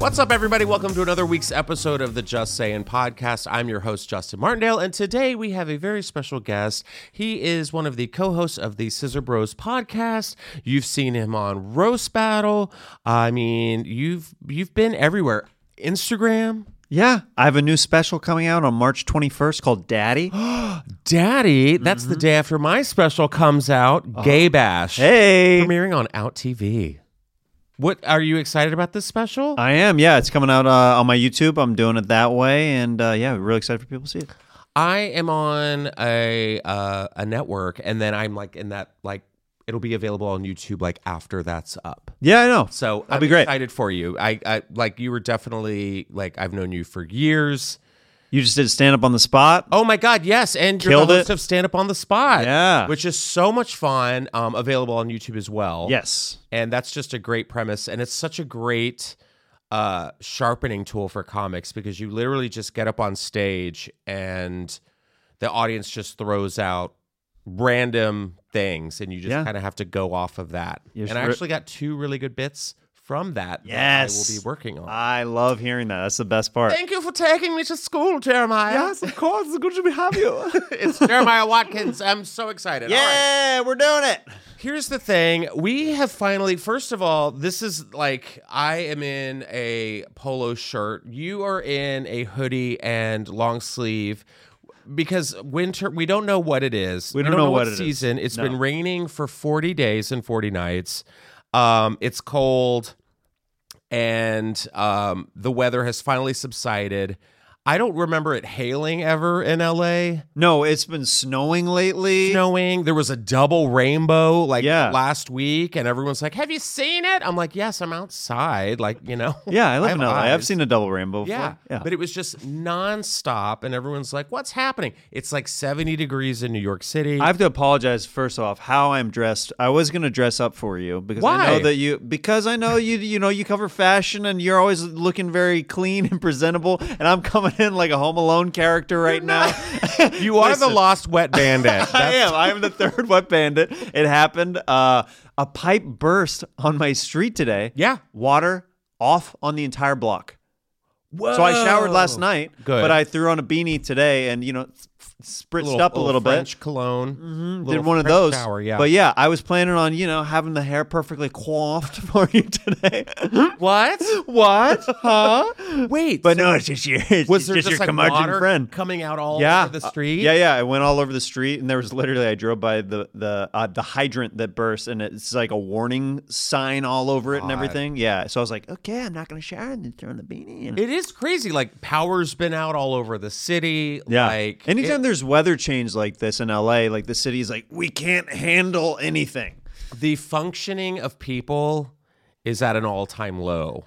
What's up, everybody? Welcome to another week's episode of the Just Saying podcast. I'm your host, Justin Martindale, and today we have a very special guest. He is one of the co-hosts of the Scissor Bros podcast. You've seen him on Roast Battle. I mean, you've been everywhere. Instagram. Yeah, I have a new special coming out on March 21st called Daddy. Daddy, that's the day after my special comes out, Gay Bash. Hey! Premiering on Out TV. What, are you excited about this special? I am, yeah. It's coming out on my YouTube. I'm doing it that way, and yeah, really excited for people to see it. I am on a network, and then I'm like in that, like, it'll be available on YouTube like after that's up. Yeah, I know. So That'll I'm be great. excited for you. I like, you were definitely, like, I've known you for years. You just did stand up on the spot. Oh my God, yes. And you're Killed the host it. of Stand Up on the Spot. Yeah. Which is so much fun. Available on YouTube as well. Yes. And that's just a great premise. And it's such a great sharpening tool for comics because you literally just get up on stage and the audience just throws out random things and you just kind of have to go off of that. And I actually got two really good bits from that that I will be working on. I love hearing that. That's the best part. Thank you for taking me to school, Jeremiah. Yes, of course. It's good to have you. It's Jeremiah Watkins. I'm so excited. All right. Yeah, we're doing it. Here's the thing. We have finally, first of all, this is like, I am in a polo shirt. You are in a hoodie and long sleeve because winter, we don't know what it is. We don't know what it season. is. It's been raining for 40 days and 40 nights. It's cold and the weather has finally subsided. I don't remember it hailing ever in LA. No, it's been snowing lately. Snowing. There was a double rainbow Yeah. last week, and everyone's like, "Have you seen it?" I'm like, "Yes, I'm outside." Like, you know. Yeah, I live have in LA. I've eyes. seen a double rainbow before. Yeah, but it was just nonstop, and everyone's like, "What's happening?" It's like 70 degrees in New York City. I have to apologize first off how I'm dressed. I was going to dress up for you because Why? I know that you cover fashion and you're always looking very clean and presentable, and I'm coming in like a Home Alone character right now. You are the lost wet bandit. I am. I am the third wet bandit. It happened. A pipe burst on my street today. Yeah. Water off on the entire block. Whoa. So I showered last night, Good. but I threw on a beanie today and, spritzed up a little bit. French cologne. Did one of French those. shower, yeah. But yeah, I was planning on, having the hair perfectly coiffed for you today. What? What? Huh? Wait. But no, it's just your, was there just your like curmudgeon water friend. coming out all Yeah. over the street? Yeah. I went all over the street, and there was literally, I drove by the hydrant that burst, and it's like a warning sign all over it and everything. Yeah. So I was like, okay, I'm not going to shower and then throw on the beanie. And It is crazy. Like, power's been out all over the city. yeah. Like, Anytime there's weather change like this in LA, like the city's like, we can't handle anything. the functioning of people is at an all-time low.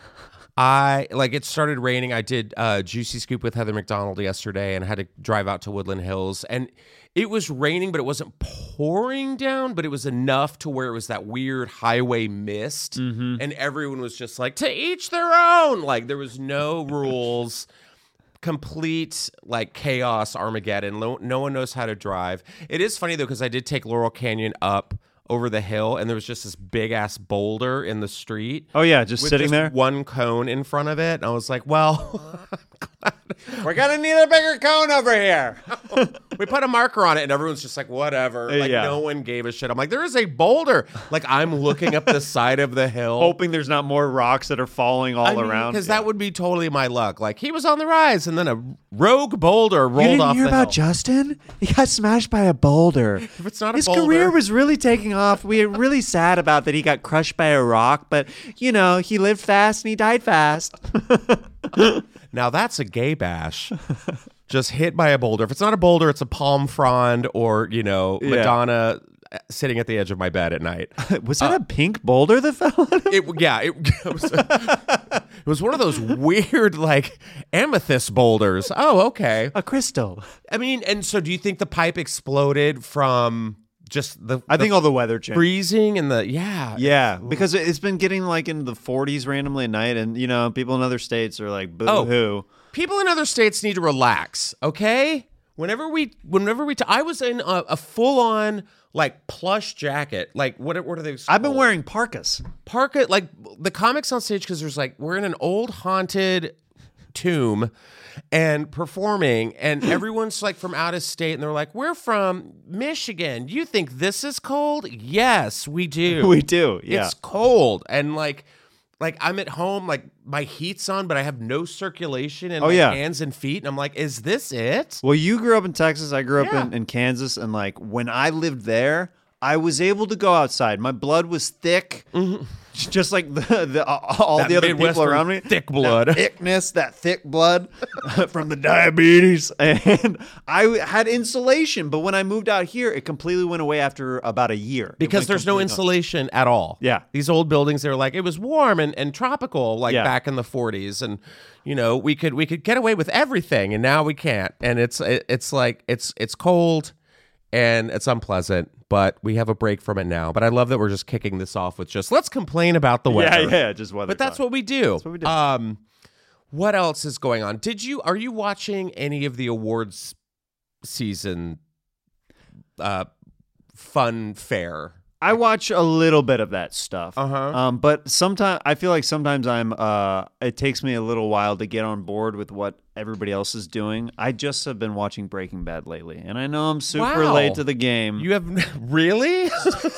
It started raining. I did Juicy Scoop with Heather McDonald yesterday and had to drive out to Woodland Hills. And it was raining, but it wasn't pouring down, but it was enough to where it was that weird highway mist. Mm-hmm. And everyone was just like, to each their own. Like, there was no rules. Complete like chaos, Armageddon. No one knows how to drive. It is funny though, because I did take Laurel Canyon up over the hill, and there was just this big ass boulder in the street. Oh yeah, just with sitting just there. one cone in front of it. And I was like, well, We're gonna need a bigger cone over here. we put a marker on it, and everyone's just like, whatever. Like, Yeah. no one gave a shit. I'm like, there is a boulder. Like, I'm looking up the side of the hill. Hoping there's not more rocks that are falling all around. Because that would be totally my luck. Like, he was on the rise, and then a rogue boulder rolled You didn't off hear the about hill. Justin? He got smashed by a boulder. If it's not a His boulder, career was really taking off. We were really sad about that he got crushed by a rock, but he lived fast and he died fast. Now that's a gay bash. Just hit by a boulder. If it's not a boulder, it's a palm frond or, Madonna sitting at the edge of my bed at night. Was that a pink boulder that fell on him? It was one of those weird, like, amethyst boulders. Oh, okay. A crystal. I mean, and so do you think the pipe exploded from just I think all the weather changed. freezing and yeah. Yeah, because it's been getting like in the 40s randomly at night, and people in other states are like, boo-hoo. People in other states need to relax, okay? I was in a full on like plush jacket. Like what are they? I've been called? wearing parkas. Parka, like the comics on stage, because there's like we're in an old haunted tomb and performing, and everyone's like from out of state, and they're like, "We're from Michigan. You think this is cold? Yes, we do. We do. Yeah. It's cold." And like I'm at home, like my heat's on, but I have no circulation in my hands and feet, and I'm like, "Is this it?" Well, you grew up in Texas. I grew up Yeah. in Kansas, and like when I lived there, I was able to go outside. My blood was thick, just like all That the other people Midwestern around me. thick blood. That thickness, that thick blood from the diabetes, and I had insulation. But when I moved out here, it completely went away after about a year. Because there's no insulation at all. Yeah. These old buildings, they were like, it was warm and tropical, like back in the 40s. And, you know, we could get away with everything, and now we can't. And it's like, it's cold and it's unpleasant, but we have a break from it now. But I love that we're just kicking this off with just, let's complain about the weather. Yeah, just weather. But that's talk. what we do. That's what we do. What else is going on? Are you watching any of the awards season fun fair? I watch a little bit of that stuff. Uh-huh. But sometimes I feel like sometimes it takes me a little while to get on board with what everybody else is doing. I just have been watching Breaking Bad lately, and I know I'm super Wow. late to the game. You have really?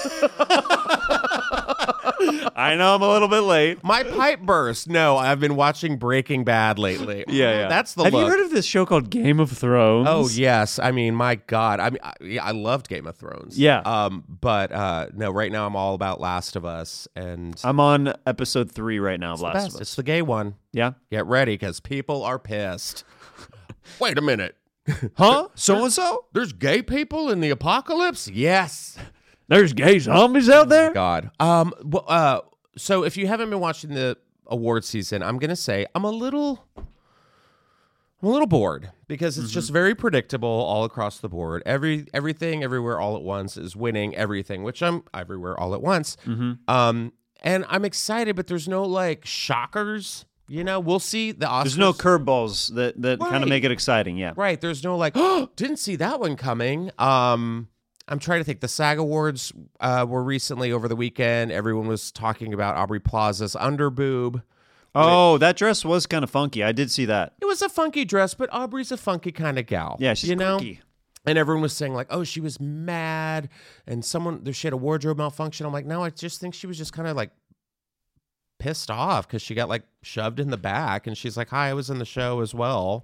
I know I'm a little bit late. My pipe burst. No, I've been watching Breaking Bad lately. Yeah. That's the Have look. you heard of this show called Game of Thrones? Oh yes, I mean, my God, I loved Game of Thrones. Yeah. But no, right now I'm all about Last of Us, and I'm on episode 3 right now of Last best. of Us. It's the gay one. Yeah. Get ready, because people are pissed. Wait a minute, Huh? So and so? there's gay people in the apocalypse? Yes. There's gay zombies out there? God. So if you haven't been watching the award season, I'm gonna say I'm a little bored, because it's just very predictable all across the board. Everything, everywhere, all at once is winning everything, which I'm everywhere, all at once. And I'm excited, but there's no like shockers. You know, we'll see the Oscars. There's no curveballs that kind Right. of make it exciting. Yeah. Right. There's no like, oh, didn't see that one coming. I'm trying to think. The SAG Awards were recently over the weekend. Everyone was talking about Aubrey Plaza's underboob. Oh, that dress was kind of funky. I did see that. It was a funky dress, but Aubrey's a funky kind of gal. Yeah, she's quirky. And everyone was saying like, oh, she was mad, and she had a wardrobe malfunction. I'm like, no, I just think she was just kind of like pissed off because she got like shoved in the back, and she's like, hi, I was in the show as well.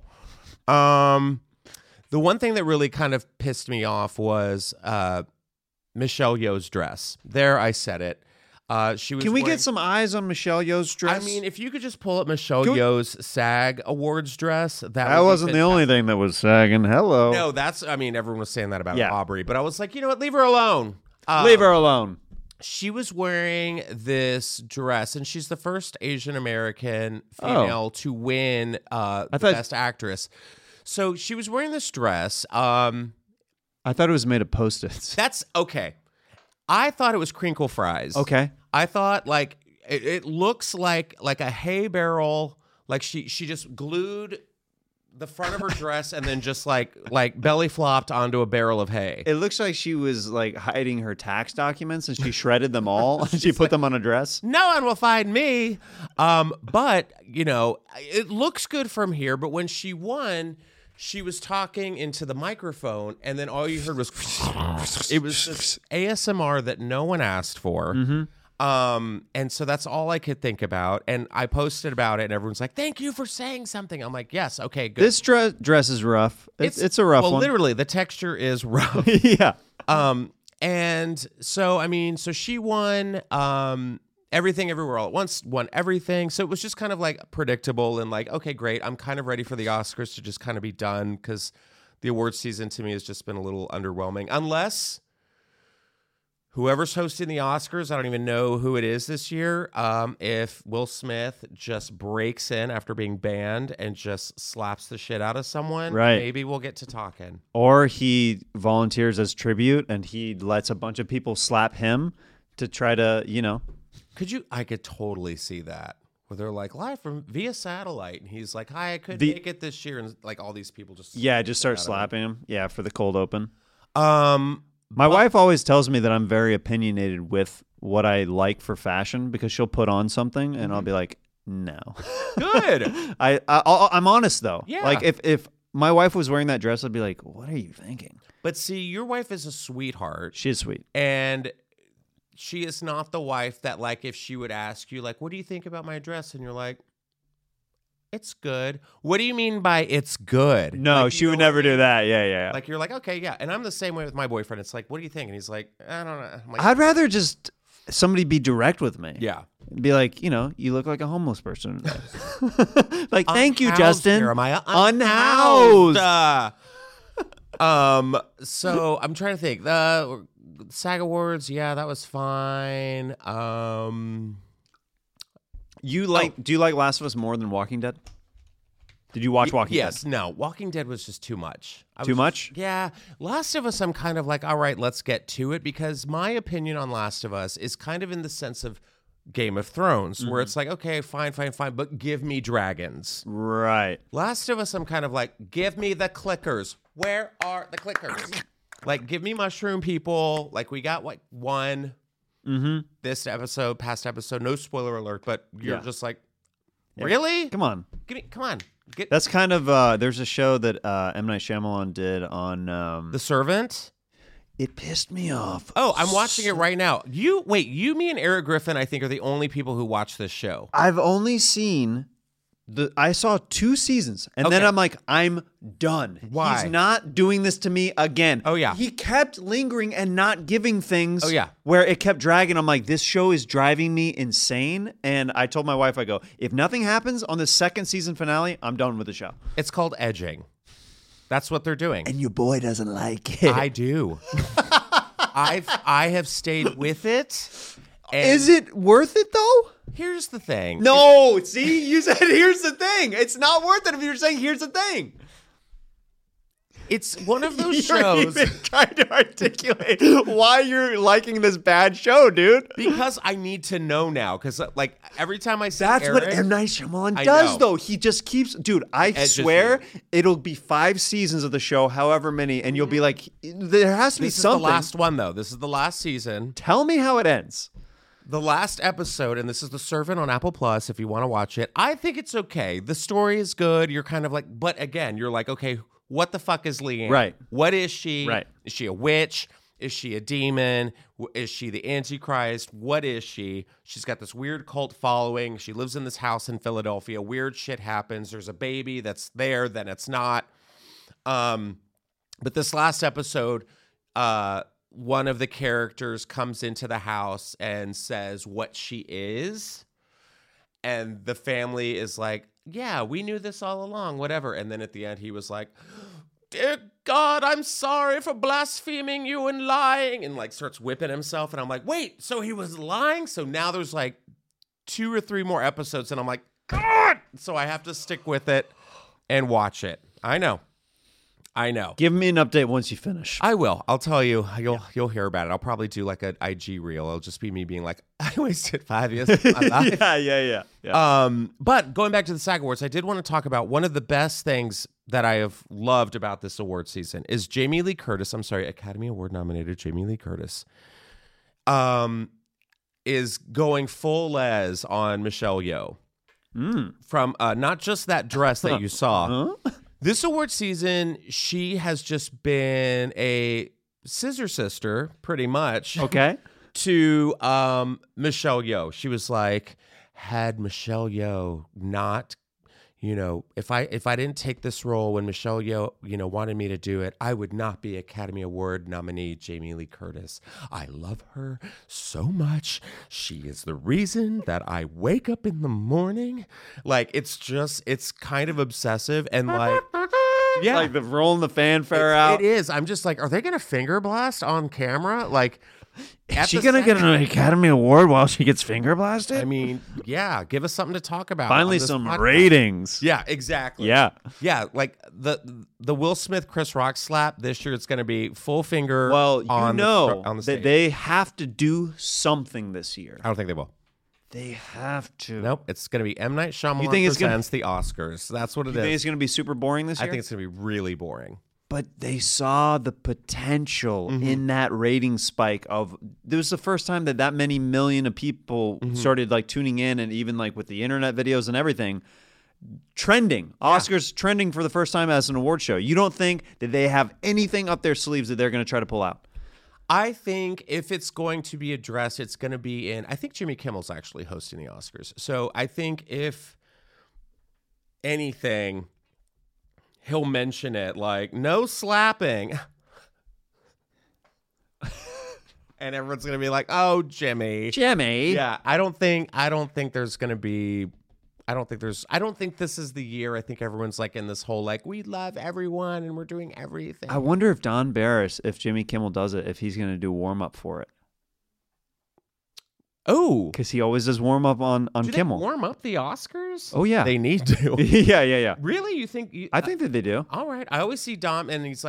The one thing that really kind of pissed me off was Michelle Yeoh's dress. There, I said it. She was. Can we wearing- get some eyes on Michelle Yeoh's dress? I mean, if you could just pull up Michelle Can we- Yeoh's SAG Awards dress, that that would be wasn't the only thing that was sagging. Hello. No, that's. I mean, everyone was saying that about Yeah. Aubrey, but I was like, you know what? Leave her alone. Leave her alone. She was wearing this dress, and she's the first Asian American female to win the Best Actress. So she was wearing this dress. I thought it was made of Post-its. That's okay. I thought it was crinkle fries. Okay. I thought like it looks like a hay barrel. Like she just glued the front of her dress and then just like belly flopped onto a barrel of hay. It looks like she was like hiding her tax documents and she shredded them all and she put them on a dress. No one will find me. But you know, it looks good from here. But when she won, she was talking into the microphone, and then all you heard was it was this ASMR that no one asked for. And so that's all I could think about. And I posted about it, and everyone's like, "Thank you for saying something." I'm like, "Yes, okay, good." This dress is rough. It's a rough well, one. literally, the texture is rough. Yeah. And so I mean, so she won. Everything Everywhere All at Once won everything. So it was just kind of like predictable and like, okay, great. I'm kind of ready for the Oscars to just kind of be done, because the awards season to me has just been a little underwhelming. Unless whoever's hosting the Oscars, I don't even know who it is this year. If Will Smith just breaks in after being banned and just slaps the shit out of someone, Right. maybe we'll get to talking. Or he volunteers as tribute and he lets a bunch of people slap him to try to, I could totally see that. where they're like live from via satellite, and he's like, "Hi, I couldn't make it this year," and like all these people just just start slapping him. Yeah, for the cold open. My wife always tells me that I'm very opinionated with what I like for fashion because she'll put on something and I'll be like, no. Good. I'm honest though. Yeah. Like if my wife was wearing that dress, I'd be like, what are you thinking? But see, your wife is a sweetheart. She is sweet. And she is not the wife that, like, if she would ask you, like, what do you think about my dress? And you're like, it's good. What do you mean by it's good? No, like, she would never do that. Yeah. Like, you're like, okay, yeah. And I'm the same way with my boyfriend. It's like, what do you think? And he's like, I don't know. I'm like, I'd rather just somebody be direct with me. yeah. Be like, you look like a homeless person. Like, thank you, Unhoused, Justin. Jeremiah. Unhoused. So I'm trying to think. The SAG Awards, yeah, that was fine. Do you like Last of Us more than Walking Dead? Did you watch Walking Dead? Yes. No. Walking Dead was just too much. Too much? Yeah. Last of Us, I'm kind of like, all right, let's get to it, because my opinion on Last of Us is kind of in the sense of Game of Thrones, where it's like, okay, fine, but give me dragons. Right. Last of Us, I'm kind of like, give me the clickers. Where are the clickers? Like, give me mushroom people. Like, we got like one this episode, past episode. No spoiler alert, but you're just like, really? Come on. Come on. That's kind of there's a show that M. Night Shyamalan did on The Servant. It pissed me off. Oh, I'm watching it right now. You, me and Eric Griffin, I think, are the only people who watch this show. I've only seen I saw 2 seasons, and then I'm like, I'm done. Why? He's not doing this to me again. Oh, yeah. He kept lingering and not giving things. Oh, yeah. Where it kept dragging. I'm like, this show is driving me insane. And I told my wife, I go, if nothing happens on the 2nd season finale, I'm done with the show. It's called edging. That's what they're doing. And your boy doesn't like it. I do. I have stayed with it. And is it worth it though? Here's the thing. No, see, you said here's the thing. It's not worth it if you're saying here's the thing. It's one of those You're shows. even trying to articulate why you're liking this bad show, dude. Because I need to know now. Because like every time I see That's Eric, what M. Night Shyamalan I does, know. though. He just keeps, dude. I Edges swear you. it'll be 5 seasons of the show, however many, and you'll be like, there has to be This is something. the last one, though. This is the last season. Tell me how it ends. The last episode, and this is The Servant on Apple Plus if you want to watch it. I think it's okay. The story is good. You're kind of like, but again, you're like, okay, what the fuck is Leanne? Right. What is she? Right. Is she a witch? Is she a demon? Is she the Antichrist? What is she? She's got this weird cult following. She lives in this house in Philadelphia. Weird shit happens. There's a baby that's there, then it's not. But this last episode, one of the characters comes into the house and says what she is. And the family is like, yeah, we knew this all along, whatever. And then at the end, he was like, dear God, I'm sorry for blaspheming you and lying. And like starts whipping himself. And I'm like, wait, so he was lying? So now there's like 2 or 3 more episodes. And I'm like, God! So I have to stick with it and watch it. I know. Give me an update once you finish. I will. I'll tell you. You'll hear about it. I'll probably do like an IG reel. It'll just be me being like, I wasted 5 years of my life. Yeah. But going back to the SAG Awards, I did want to talk about one of the best things that I have loved about this award season is Jamie Lee Curtis. Academy Award nominated Jamie Lee Curtis. Is going full les on Michelle Yeoh. From not just that dress that you saw. This award season, she has just been a scissor sister, pretty much. Okay. To Michelle Yeoh. She was like, had Michelle Yeoh not, if I didn't take this role when Michelle Yeoh, wanted me to do it, I would not be Academy Award nominee Jamie Lee Curtis. I love her so much. She is the reason that I wake up in the morning. Like, it's kind of obsessive and like, yeah. Like the rolling the fanfare out. It is. I'm just like, are they going to finger blast on camera? Like, is she going to get an Academy Award while she gets finger blasted? I mean, yeah, give us something to talk about. Finally, some ratings. Yeah, exactly. Yeah. Yeah, like the Will Smith Chris Rock slap this year, it's going to be full finger. Well, on the that stage. they have to do something this year. I don't think they will. They have to. Nope, it's going to be M. Night Shyamalan think it's presents the Oscars. That's what it You think is. it's going to be super boring this I year? think it's going to be really boring. But they saw the potential in that rating spike of this was the first time that many million of people started like tuning in, and even like with the internet videos and everything trending. Oscars trending for the first time as an award show. You don't think that they have anything up their sleeves that they're going to try to pull out? I think if it's going to be addressed, it's going to be in. I think Jimmy Kimmel's actually hosting the Oscars. So I think if anything, he'll mention it like no slapping. And everyone's going to be like, "Oh, Jimmy." Yeah, I don't think there's going to be I don't think this is the year. I think everyone's like in this whole like we love everyone and we're doing everything. I wonder if Don Barris, if Jimmy Kimmel does it, if he's going to do warm up for it. Oh, Because he always does warm up on do Kimmel. they warm up the Oscars? Oh, yeah. They need to. yeah. Really? You think? I think that they do. All right. I always see Dom, and he's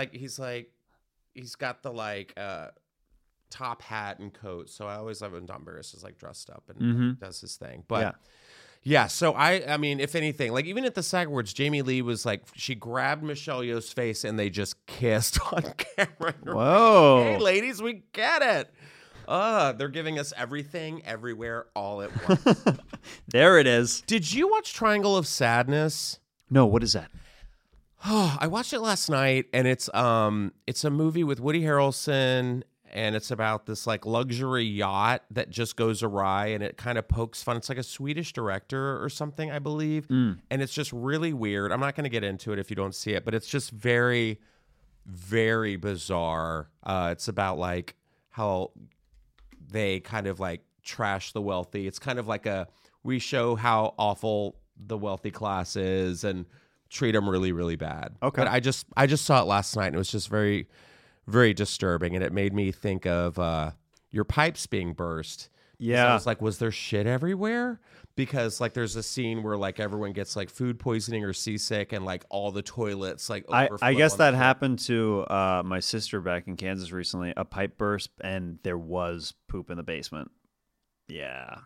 got the like top hat and coat. So I always love when Dom Barris is like dressed up and does his thing. But yeah. So I mean, if anything, like even at the SAG Awards, Jamie Lee was like, she grabbed Michelle Yeoh's face and they just kissed on camera. Whoa. Hey, ladies, we get it. They're giving us everything, everywhere, all at once. There it is. Did you watch Triangle of Sadness? No, what is that? Oh, I watched it last night, and it's a movie with Woody Harrelson, and it's about this like luxury yacht that just goes awry, and it kind of pokes fun. It's like a Swedish director or something, I believe, and it's just really weird. I'm not going to get into it if you don't see it, but it's just very, very bizarre. It's about like how they kind of like trash the wealthy. It's kind of like we show how awful the wealthy class is and treat them really, really bad. Okay. But I just saw it last night and it was just very, very disturbing. And it made me think of your pipes being burst. Yeah. So I was like, was there shit everywhere? Because like there's a scene where like everyone gets like food poisoning or seasick and like all the toilets like overflow. I guess on that the happened to my sister back in Kansas recently. A pipe burst and there was poop in the basement. Yeah.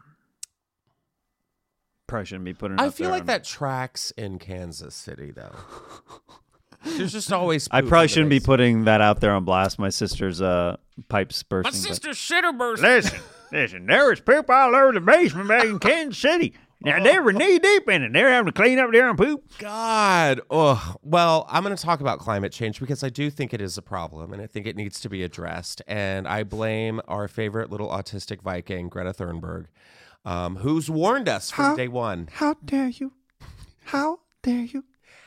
Probably shouldn't be putting it I up feel there like that tracks in Kansas City though. There's just always I poop probably in the shouldn't be basement. putting that out there on blast. My sister's pipes My bursting. sister's shitter burst. Listen, there was poop all over the basement back in Kansas City. Now they were knee deep in it. They're having to clean up their own poop. God. Oh, well, I'm going to talk about climate change because I do think it is a problem and I think it needs to be addressed. And I blame our favorite little autistic Viking, Greta Thunberg, who's warned us from day one. How dare you? How dare you?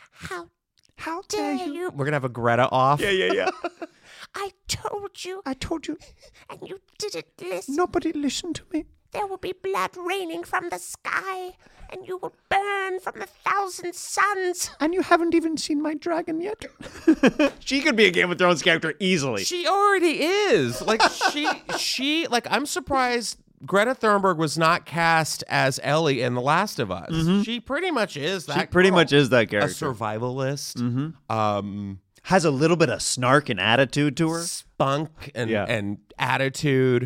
How dare you? We're going to have a Greta off. Yeah. I told you, I told you, and you didn't listen. nobody listened to me. There will be blood raining from the sky, and you will burn from 1,000 suns. And you haven't even seen my dragon yet. She could be a Game of Thrones character easily. She already is. Like she like I'm surprised Greta Thunberg was not cast as Ellie in The Last of Us. She pretty much is that. She pretty girl. much is that a character. survivalist. Has a little bit of snark and attitude to her. Spunk and Yeah. and attitude.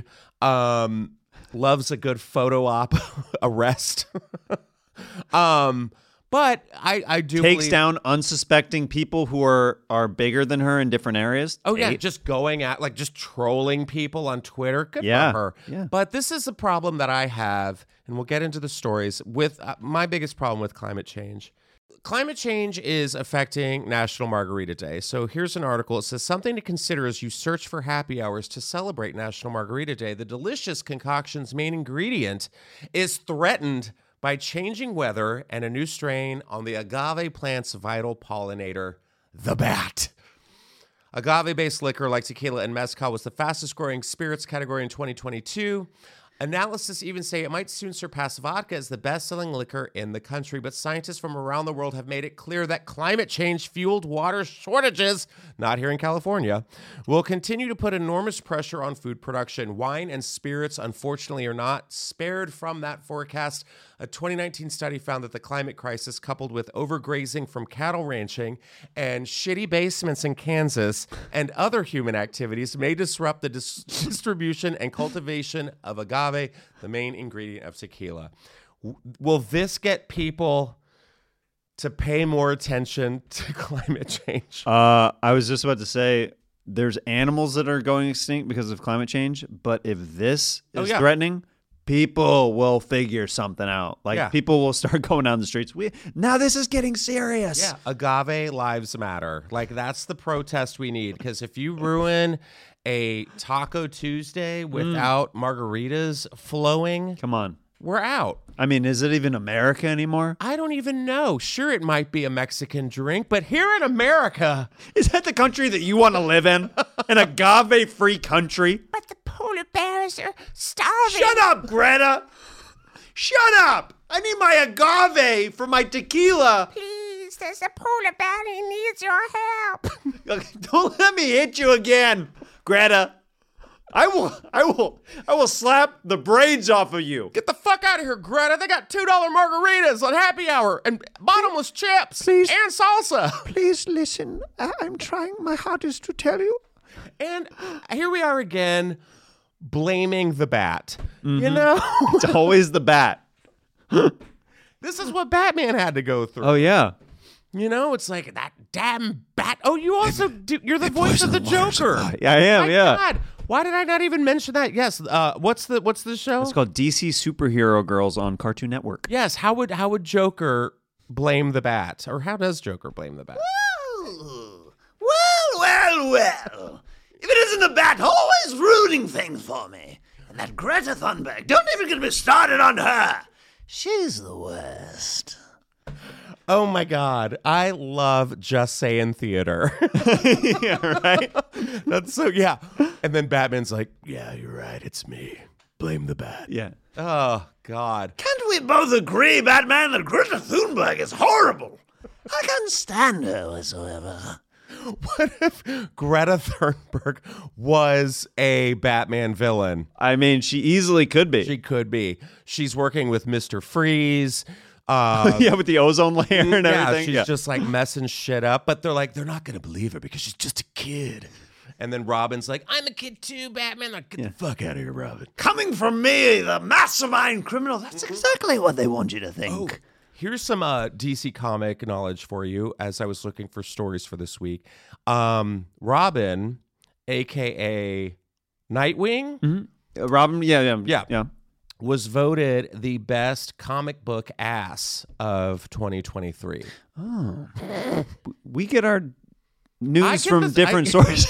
Loves a good photo op arrest. But I do Takes believe, down unsuspecting people who are bigger than her in different areas. Oh yeah, just going at like just trolling people on Twitter. Good Yeah, for her. yeah. But this is a problem that I have, and we'll get into the stories with my biggest problem with climate change. Climate change is affecting National Margarita Day. So here's an article. It says something to consider as you search for happy hours to celebrate National Margarita Day. The delicious concoction's main ingredient is threatened by changing weather and a new strain on the agave plant's vital pollinator, the bat. Agave-based liquor like tequila and mezcal was the fastest-growing spirits category in 2022. Analysts even say it might soon surpass vodka as the best-selling liquor in the country, but scientists from around the world have made it clear that climate change-fueled water shortages, not here in California, will continue to put enormous pressure on food production. Wine and spirits, unfortunately, are not spared from that forecast. A 2019 study found that the climate crisis, coupled with overgrazing from cattle ranching and shitty basements in Kansas and other human activities, may disrupt the distribution and cultivation of agave, the main ingredient of tequila. Will this get people to pay more attention to climate change? I was just about to say, there's animals that are going extinct because of climate change, but if this is threatening, people will figure something out. Like people will start going down the streets. Now this is getting serious. Yeah, agave lives matter. Like that's the protest we need. Because if you ruin a Taco Tuesday without margaritas flowing, Come on. we're out. I mean, is it even America anymore? I don't even know. Sure, it might be a Mexican drink, but here in America, Is that the country that you want to live in? An agave-free country? But the polar bears are starving. Shut up, Greta! Shut up! I need my agave for my tequila. Please, there's a polar bear. He needs your help. Don't let me hit you again, Greta. I will slap the braids off of you. get the fuck out of here, Greta. They got $2 margaritas on happy hour and bottomless chips Please. and salsa. Please listen. I'm trying my hardest to tell you. And here we are again, blaming the bat. You know? It's always the bat. This is what Batman had to go through. Oh yeah. You know, it's like that damn bat. Oh, you also do, you're the voice of the Joker. Yeah, I am. My Yeah. God. Why did I not even mention that? Yes. What's the show? It's called DC Superhero Girls on Cartoon Network. Yes. How would Joker blame the bat, or how does Joker blame the bat? Well. If it isn't the bat always ruining things for me. And that Greta Thunberg, don't even get me started on her. She's the worst. Oh my God, I love Just Saying Theater. Yeah, right. That's so yeah. And then Batman's like, yeah, you're right. It's me. Blame the bat. Yeah. Oh God. Can't we both agree, Batman, that Greta Thunberg is horrible? I can't stand her whatsoever. What if Greta Thunberg was a Batman villain? I mean, she easily could be. She could be. She's working with Mr. Freeze. Yeah, with the ozone layer and everything. She's just like messing shit up. But they're not going to believe her because she's just a kid. And then Robin's like, I'm a kid too, Batman. Like, get the fuck out of here, Robin. Coming from me, the mastermind criminal, that's exactly what they want you to think. Here's some DC comic knowledge for you as I was looking for stories for this week. Robin, a.k.a. Nightwing, Robin, yeah. was voted the best comic book ass of 2023. We get our news get from this- different sources.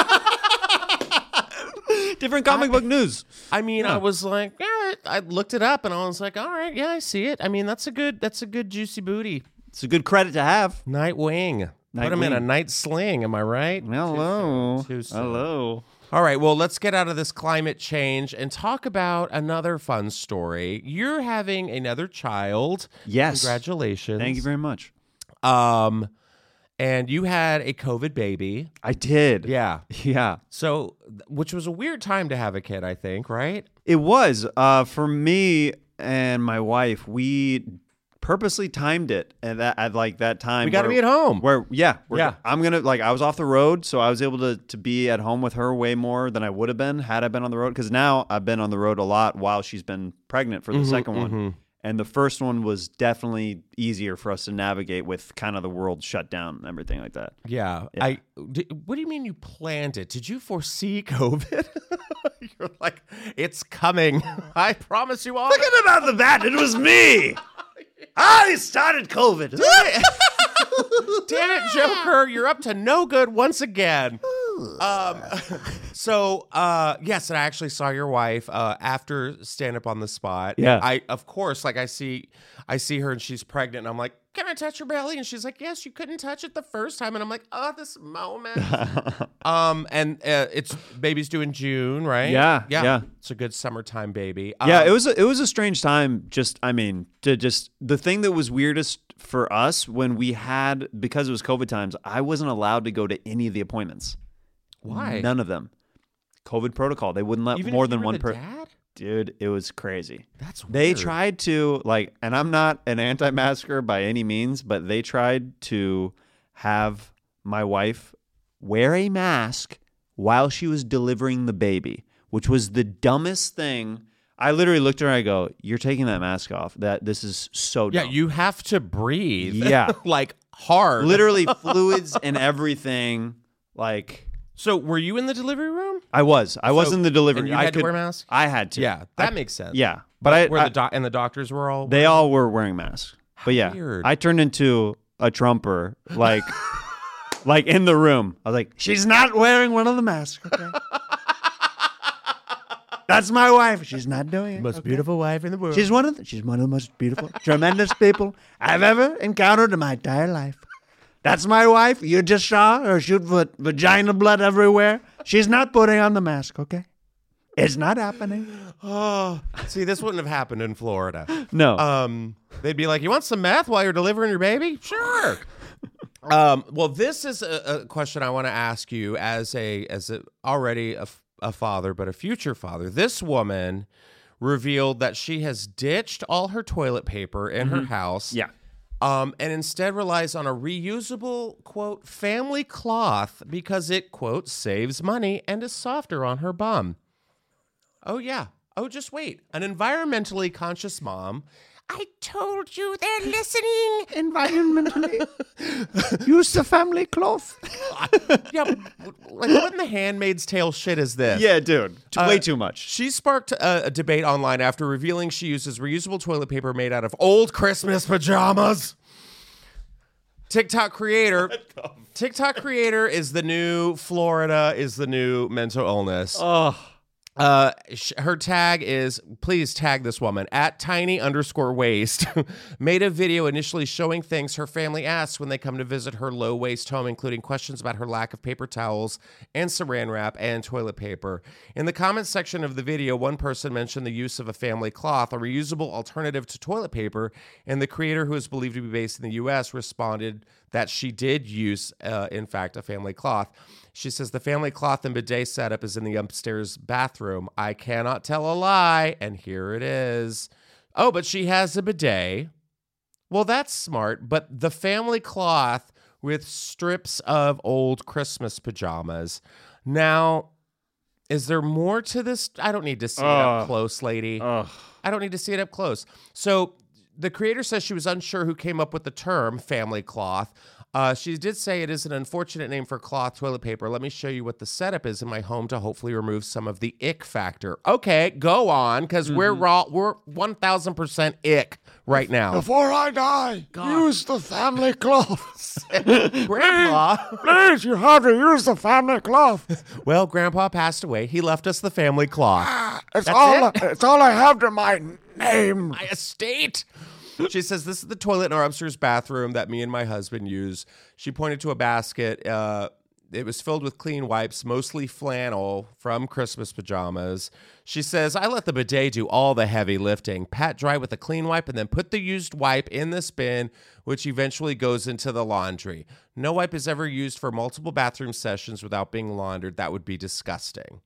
Different comic book news. I mean, I was like, yeah, I looked it up and I was like, all right, yeah, I see it. I mean, that's a good juicy booty. It's a good credit to have. Nightwing. Put him in a night sling, am I right? Hello. Too soon. Hello. All right, well, let's get out of this climate change and talk about another fun story. You're having another child. Yes. Congratulations. Thank you very much. And you had a COVID baby. I did. Yeah. Yeah. So, which was a weird time to have a kid, I think, right? It was. For me and my wife, we purposely timed it at like that time. We got to be at home. I'm gonna I was off the road, so I was able to be at home with her way more than I would have been had I been on the road. Because now I've been on the road a lot while she's been pregnant for the second one, and the first one was definitely easier for us to navigate with kind of the world shut down and everything like that. Yeah. What do you mean you planned it? Did you foresee COVID? You're like, it's coming. I promise you all. Forget about the bat, it was me. I started COVID. Damn it, Joker. You're up to no good once again. Yes, and I actually saw your wife after Stand Up on the Spot. Yeah. I, of course, like I see her and she's pregnant and I'm like, can I touch your belly? And she's like, yes, you couldn't touch it the first time. And I'm like, oh, this moment. It's baby's due in June, right? Yeah. It's a good summertime baby. It was a strange time. The thing that was weirdest for us when we had, because it was COVID times, I wasn't allowed to go to any of the appointments. Why? None of them. COVID protocol. They wouldn't let Even more if than you were one the person. dad? Dude, it was crazy. That's weird. They tried to, like, and I'm not an anti-masker by any means, but they tried to have my wife wear a mask while she was delivering the baby, which was the dumbest thing. I literally looked at her and I go, "You're taking that mask off. This is so dumb." Yeah, you have to breathe. Yeah. Like hard. Literally fluids and everything. Like, So were you in the delivery room? I was in the delivery. And you I had to wear a mask? I had to. Yeah, that makes sense. Yeah, but Where the doctors were all. they all were wearing masks. But yeah, weird. I turned into a Trumper, like, like in the room. I was like, "She's not wearing one of the masks." Okay. That's my wife. She's not doing it. most beautiful wife in the world. She's one of the most beautiful, tremendous people I've ever encountered in my entire life. That's my wife. You just saw her shoot vagina blood everywhere. She's not putting on the mask, okay? It's not happening. Oh, see, this wouldn't have happened in Florida. No. They'd be like, "You want some meth while you're delivering your baby?" Sure. Well, this is a question I want to ask you as already a father, but a future father. This woman revealed that she has ditched all her toilet paper in her house. Yeah. And instead relies on a reusable, quote, family cloth because it, quote, saves money and is softer on her bum. Oh, yeah. Oh, just wait. An environmentally conscious mom. I told you they're listening. Environmentally. Use the family cloth. Yeah, like what in the Handmaid's Tale shit is this? Yeah, dude. Way too much. She sparked a debate online after revealing she uses reusable toilet paper made out of old Christmas pajamas. TikTok creator is the new Florida, is the new mental illness. Oh. Her tag is, please tag this woman, @tiny_waist. Made a video initially showing things her family asks when they come to visit her low-waist home, including questions about her lack of paper towels and saran wrap and toilet paper. In the comments section of the video, one person mentioned the use of a family cloth, a reusable alternative to toilet paper, and the creator, who is believed to be based in the U.S., responded that she did use, in fact, a family cloth. She says the family cloth and bidet setup is in the upstairs bathroom. I cannot tell a lie, and here it is. Oh, but she has a bidet. Well, that's smart, but the family cloth with strips of old Christmas pajamas. Now, is there more to this? I don't need to see it up close, lady. I don't need to see it up close. So the creator says she was unsure who came up with the term family cloth. She did say it is an unfortunate name for cloth toilet paper. Let me show you what the setup is in my home to hopefully remove some of the ick factor. Okay, go on, because we're 1,000% ick right now. Before I die, use the family cloth. Grandpa. Please, you have to use the family cloth. Well, Grandpa passed away. He left us the family cloth. It's all I have to my name. My estate. She says, this is the toilet in our upstairs bathroom that me and my husband use. She pointed to a basket. It was filled with clean wipes, mostly flannel from Christmas pajamas. She says, I let the bidet do all the heavy lifting, pat dry with a clean wipe, and then put the used wipe in this bin, which eventually goes into the laundry. No wipe is ever used for multiple bathroom sessions without being laundered. That would be disgusting.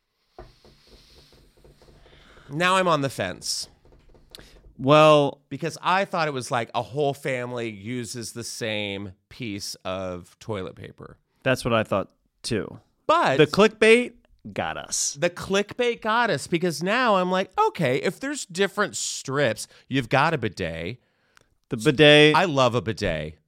Now I'm on the fence. Well, Because I thought it was like a whole family uses the same piece of toilet paper. that's what I thought too. But The clickbait got us. the clickbait got us, because now I'm like, okay, if there's different strips, you've got a bidet. The bidet. I love a bidet.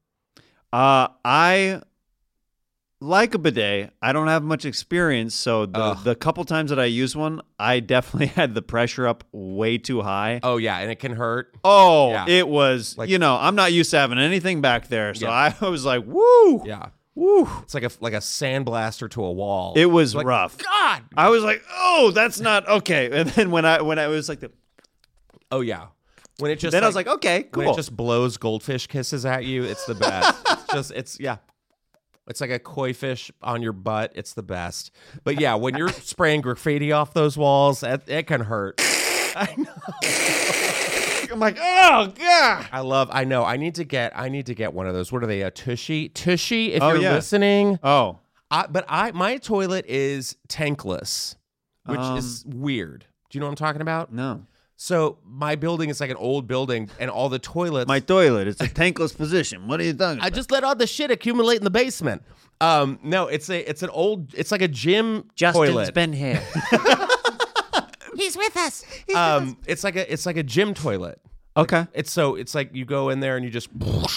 I like a bidet. I don't have much experience, so the couple times that I used one, I definitely had the pressure up way too high. Oh, yeah, and it can hurt. Oh, Yeah. it was, Like- I'm not used to having anything back there, so Yeah. I was like, woo. Yeah. Woo. It's like a sandblaster to a wall. It was Like, rough. God. I was like, oh, that's not okay. And then when I was like, Oh, yeah. When it just then I was like, okay, cool. when it just blows goldfish kisses at you, it's the best. It's like a koi fish on your butt. It's the best. But yeah, when you're spraying graffiti off those walls, it can hurt. I know. I'm like, oh god. I know. I need to get one of those. What are they? A Tushy? Tushy, if Oh, you're yeah. listening. Oh, But my toilet is tankless, which is weird. Do you know what I'm talking about? No. So my building is like an old building, and all the toilets. My toilet. It's a tankless position. What are you talking I about? just let all the shit accumulate in the basement. No, it's like a gym Justin's toilet. been here. He's with us. It's like a gym toilet. Okay. It's like you go in there and you just.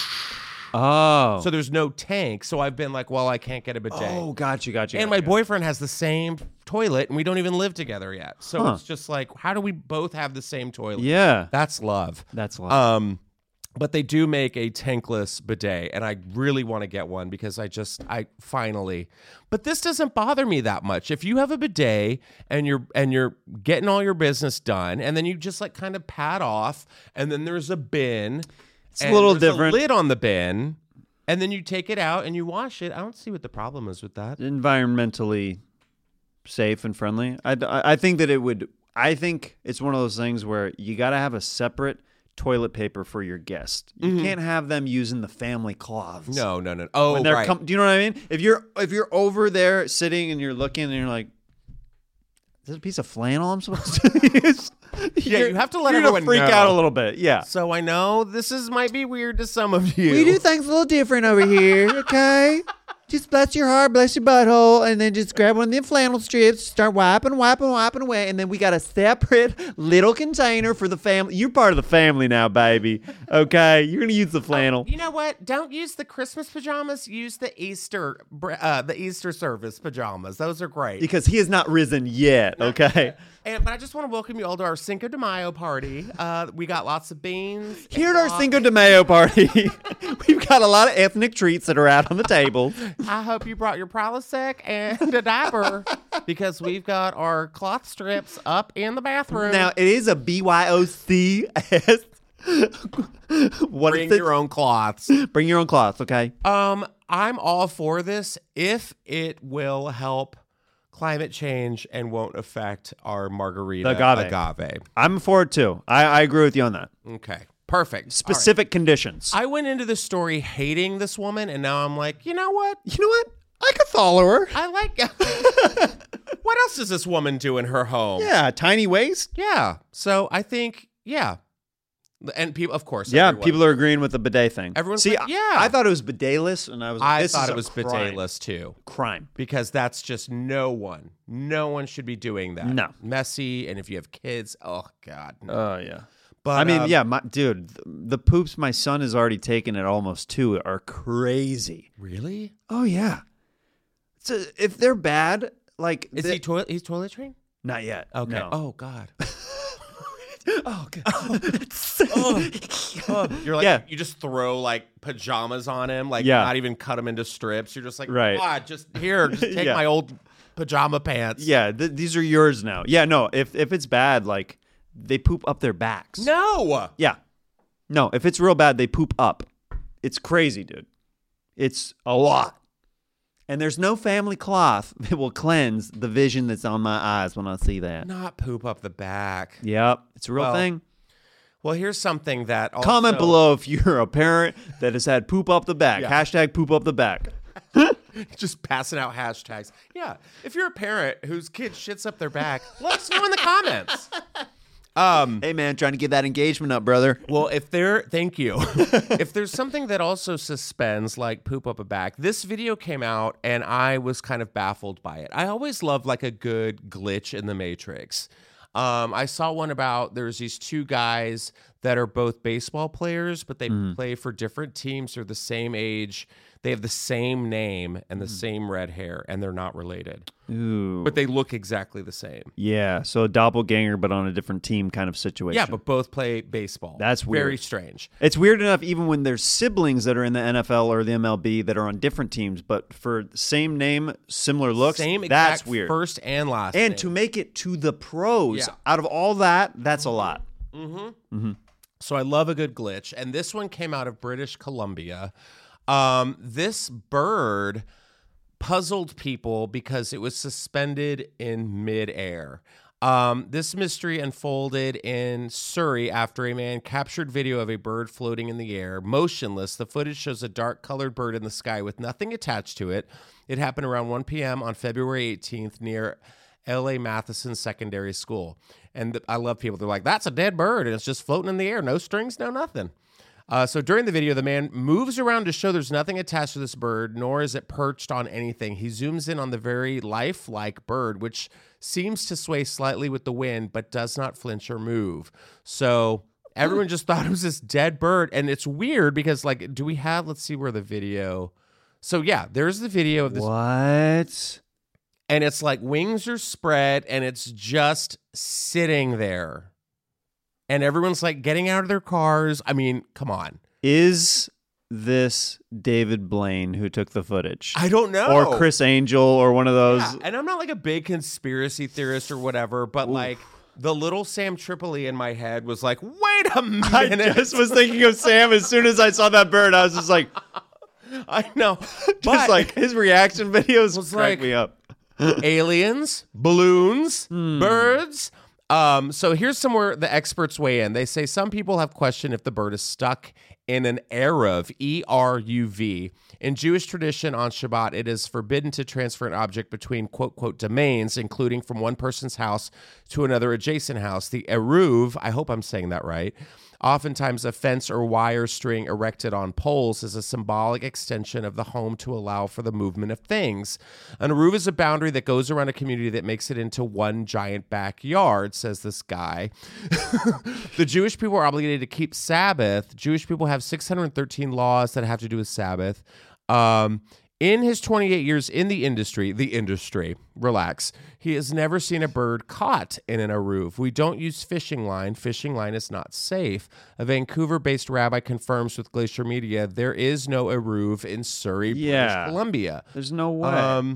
Oh. So there's no tank. So I've been like, well, I can't get a bidet. Oh, got you. And my boyfriend has the same toilet, and we don't even live together yet. So Huh. it's just like, how do we both have the same toilet? Yeah. That's love. That's love. But they do make a tankless bidet, and I really want to get one because I finally. But this doesn't bother me that much. If you have a bidet and you're getting all your business done, and then you just like kind of pad off, and then there's a bin. It's a little different. A lid on the bin, and then you take it out and you wash it. I don't see what the problem is with that. Environmentally safe and friendly. I think that it would. I think it's one of those things where you got to have a separate toilet paper for your guest. You can't have them using the family cloths. No. Oh, When they're right. do you know what I mean? If you're over there sitting and you're looking and you're like, is this a piece of flannel I'm supposed to use? Yeah, you have to let you're gonna everyone freak know. out a little bit. Yeah. So I know might be weird to some of you. We do things a little different over here, okay? Just bless your heart, bless your butthole, and then just grab one of the flannel strips, start wiping away, and then we got a separate little container for the family. You're part of the family now, baby. Okay, you're gonna use the flannel. You know what? Don't use the Christmas pajamas. Use the Easter service pajamas. Those are great. Because he has not risen yet, okay? But I just want to welcome you all to our Cinco de Mayo party. We got lots of beans. Here at our Cinco de Mayo party, we've got a lot of ethnic treats that are out on the table. I hope you brought your Prilosec and a diaper because we've got our cloth strips up in the bathroom. Now, it is a BYOCS. Bring your own cloths. Bring your own cloths, okay? I'm all for this if it will help climate change and won't affect our margarita agave. I'm for it too. I agree with you on that. Okay, perfect. Specific conditions. I went into the story hating this woman, and now I'm like, you know what? You know what? I could follow her. I like. What else does this woman do in her home? Yeah, tiny waist. Yeah. So I think, yeah. And people, of course. Yeah, everyone. people are agreeing with the bidet thing. Everyone's See, like, yeah. I thought it was bidetless, and I was like, I this thought is it a was crime. bidetless too. Crime. Because that's just no one should be doing that. No. Messy. And if you have kids, oh God. No. Oh, yeah. But I mean, yeah, dude, the poops my son has already taken at almost 2 are crazy. Really? Oh, yeah. So if they're bad, like... He's toilet trained? Not yet. Okay. No. Oh God. Oh, God. You're like, Yeah. you just throw like pajamas on him, like Yeah. not even cut him into strips. You're just like, Right. just take Yeah. my old pajama pants. Yeah, these are yours now. Yeah, no, if it's bad, like, they poop up their backs. No. Yeah. No, if it's real bad, they poop up. It's crazy, dude. It's a lot. And there's no family cloth that will cleanse the vision that's on my eyes when I see that. Not poop up the back. Yep, it's a real Well, thing. Well, here's something that also... Comment below if you're a parent that has had poop up the back. Yeah. Hashtag poop up the back. Just passing out hashtags. Yeah. If you're a parent whose kid shits up their back, let us know in the comments. Hey, man, trying to get that engagement up, brother. Well, thank you. If there's something that also suspends like poop up a back, this video came out and I was kind of baffled by it. I always love like a good glitch in the Matrix. I saw one about there's these 2 guys that are both baseball players, but they play for different teams. They're the same age. They have the same name and the same red hair, and they're not related. Ooh. But they look exactly the same. Yeah, so a doppelganger, but on a different team kind of situation. Yeah, but both play baseball. That's weird. Very strange. It's weird enough even when there's siblings that are in the NFL or the MLB that are on different teams, but for same name, similar looks, Same that's exact weird. first and last And name. to make it to the pros, Yeah. out of all that, that's a lot. So I love a good glitch. And this one came out of British Columbia. This bird puzzled people because it was suspended in midair. This mystery unfolded in Surrey after a man captured video of a bird floating in the air, motionless. The footage shows a dark-colored bird in the sky with nothing attached to it. It happened around 1 p.m. on February 18th near L.A. Matheson Secondary School. And I love people. They're like, that's a dead bird, and it's just floating in the air. No strings, no nothing. So during the video, the man moves around to show there's nothing attached to this bird, nor is it perched on anything. He zooms in on the very lifelike bird, which seems to sway slightly with the wind, but does not flinch or move. So everyone just thought it was this dead bird. And it's weird because, like, let's see where the video. So yeah, there's the video of this. What? And it's like wings are spread and it's just sitting there. And everyone's like getting out of their cars. I mean, come on. Is this David Blaine who took the footage? I don't know. Or Chris Angel or one of those. Yeah, and I'm not like a big conspiracy theorist or whatever, but like the little Sam Tripoli in my head was like, wait a minute. I just was thinking of Sam as soon as I saw that bird. I was just like, I know. just like his reaction videos was crack like, me up. Aliens, balloons, birds. So here's somewhere the experts weigh in. They say some people have questioned if the bird is stuck in an eruv, E-R-U-V. In Jewish tradition on Shabbat, it is forbidden to transfer an object between quote, quote, domains, including from one person's house to another adjacent house. The eruv, I hope I'm saying that right, oftentimes a fence or wire string erected on poles is a symbolic extension of the home to allow for the movement of things. An eruv is a boundary that goes around a community that makes it into one giant backyard, says this guy. The Jewish people are obligated to keep Sabbath. Jewish people have 613 laws that have to do with Sabbath. In his 28 years in the industry, relax, he has never seen a bird caught in an eruv. We don't use fishing line. Fishing line is not safe. A Vancouver-based rabbi confirms with Glacier Media there is no eruv in Surrey, British Columbia. There's no way.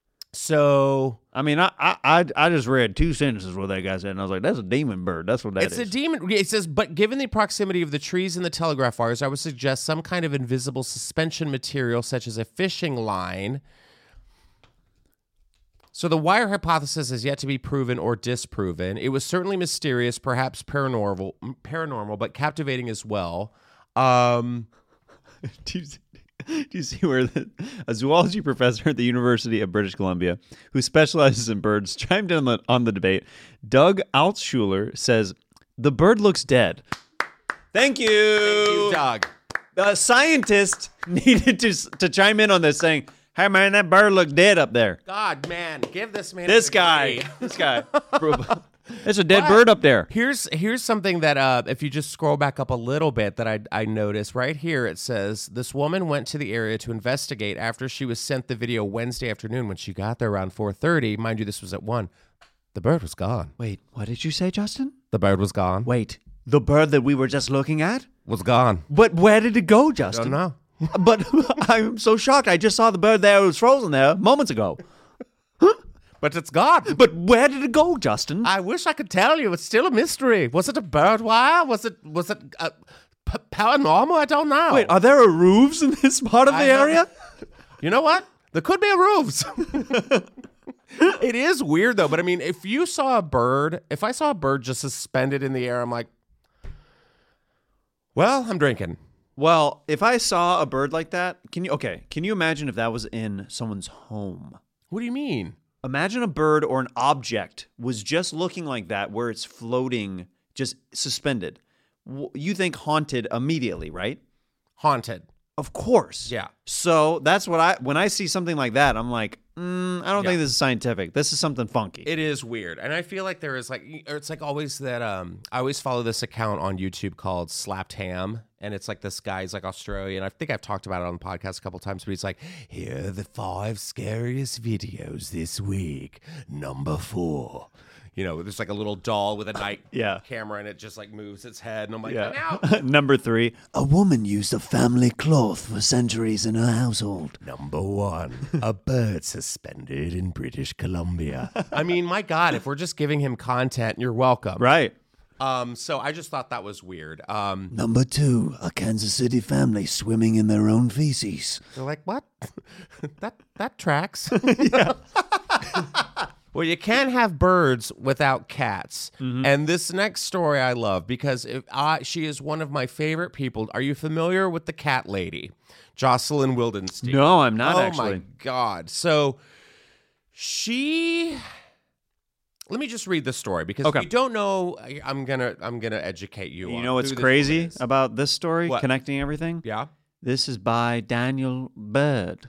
So I mean, I just read 2 sentences where that guy said, and I was like, that's a demon bird. That's what that is. it's a demon. It says, but given the proximity of the trees and the telegraph wires, I would suggest some kind of invisible suspension material, such as a fishing line. So the wire hypothesis is yet to be proven or disproven. It was certainly mysterious, perhaps paranormal, but captivating as well. Do you see where a zoology professor at the University of British Columbia who specializes in birds chimed in on the debate? Doug Altschuler says, the bird looks dead. Thank you. Thank you, Doug. The scientist needed to chime in on this saying, hey, man, that bird looked dead up there. God, man, give this man This a guy. degree. This guy. There's a dead bird up there. Here's something that if you just scroll back up a little bit that I noticed right here. It says this woman went to the area to investigate after she was sent the video Wednesday afternoon. When she got there around 4:30, mind you, this was at 1. The bird was gone. Wait, what did you say, Justin? The bird was gone. Wait, the bird that we were just looking at? Was gone. But where did it go, Justin? Don't know. But I'm so shocked. I just saw the bird there. It was frozen there moments ago. But it's gone. But where did it go, Justin? I wish I could tell you. It's still a mystery. Was it a bird wire? Was it paranormal? I don't know. Wait, are there roofs in this part of the area? You know what? There could be a roofs. It is weird though. But I mean, if I saw a bird just suspended in the air, I'm like, well, I'm drinking. Well, if I saw a bird like that, can you imagine if that was in someone's home? What do you mean? Imagine a bird or an object was just looking like that, where it's floating, just suspended. You think haunted immediately, right? Haunted. Of course. Yeah. So that's what when I see something like that, I'm like, I don't think this is scientific. This is something funky. It is weird. And I feel like there is it's like always that, I always follow this account on YouTube called Slapped Ham. And it's like this guy, he's like Australian. I think I've talked about it on the podcast a couple times, but he's like, here are the 5 scariest videos this week. Number 4. You know, there's like a little doll with a night camera and it just like moves its head. And I'm like, no. Number 3. A woman used a family cloth for centuries in her household. Number 1, a bird suspended in British Columbia. I mean, my God, if we're just giving him content, you're welcome. Right. So I just thought that was weird. Number 2, a Kansas City family swimming in their own feces. They're like, what? that tracks. Well, you can't have birds without cats. Mm-hmm. And this next story I love because she is one of my favorite people. Are you familiar with the cat lady, Jocelyn Wildenstein? No, I'm not actually. Oh, my God. So she let me just read the story because Okay. if you don't know, I'm gonna educate you. You on know what's who this crazy woman is. about this story? What? Connecting everything? Yeah. This is by Daniel Bird.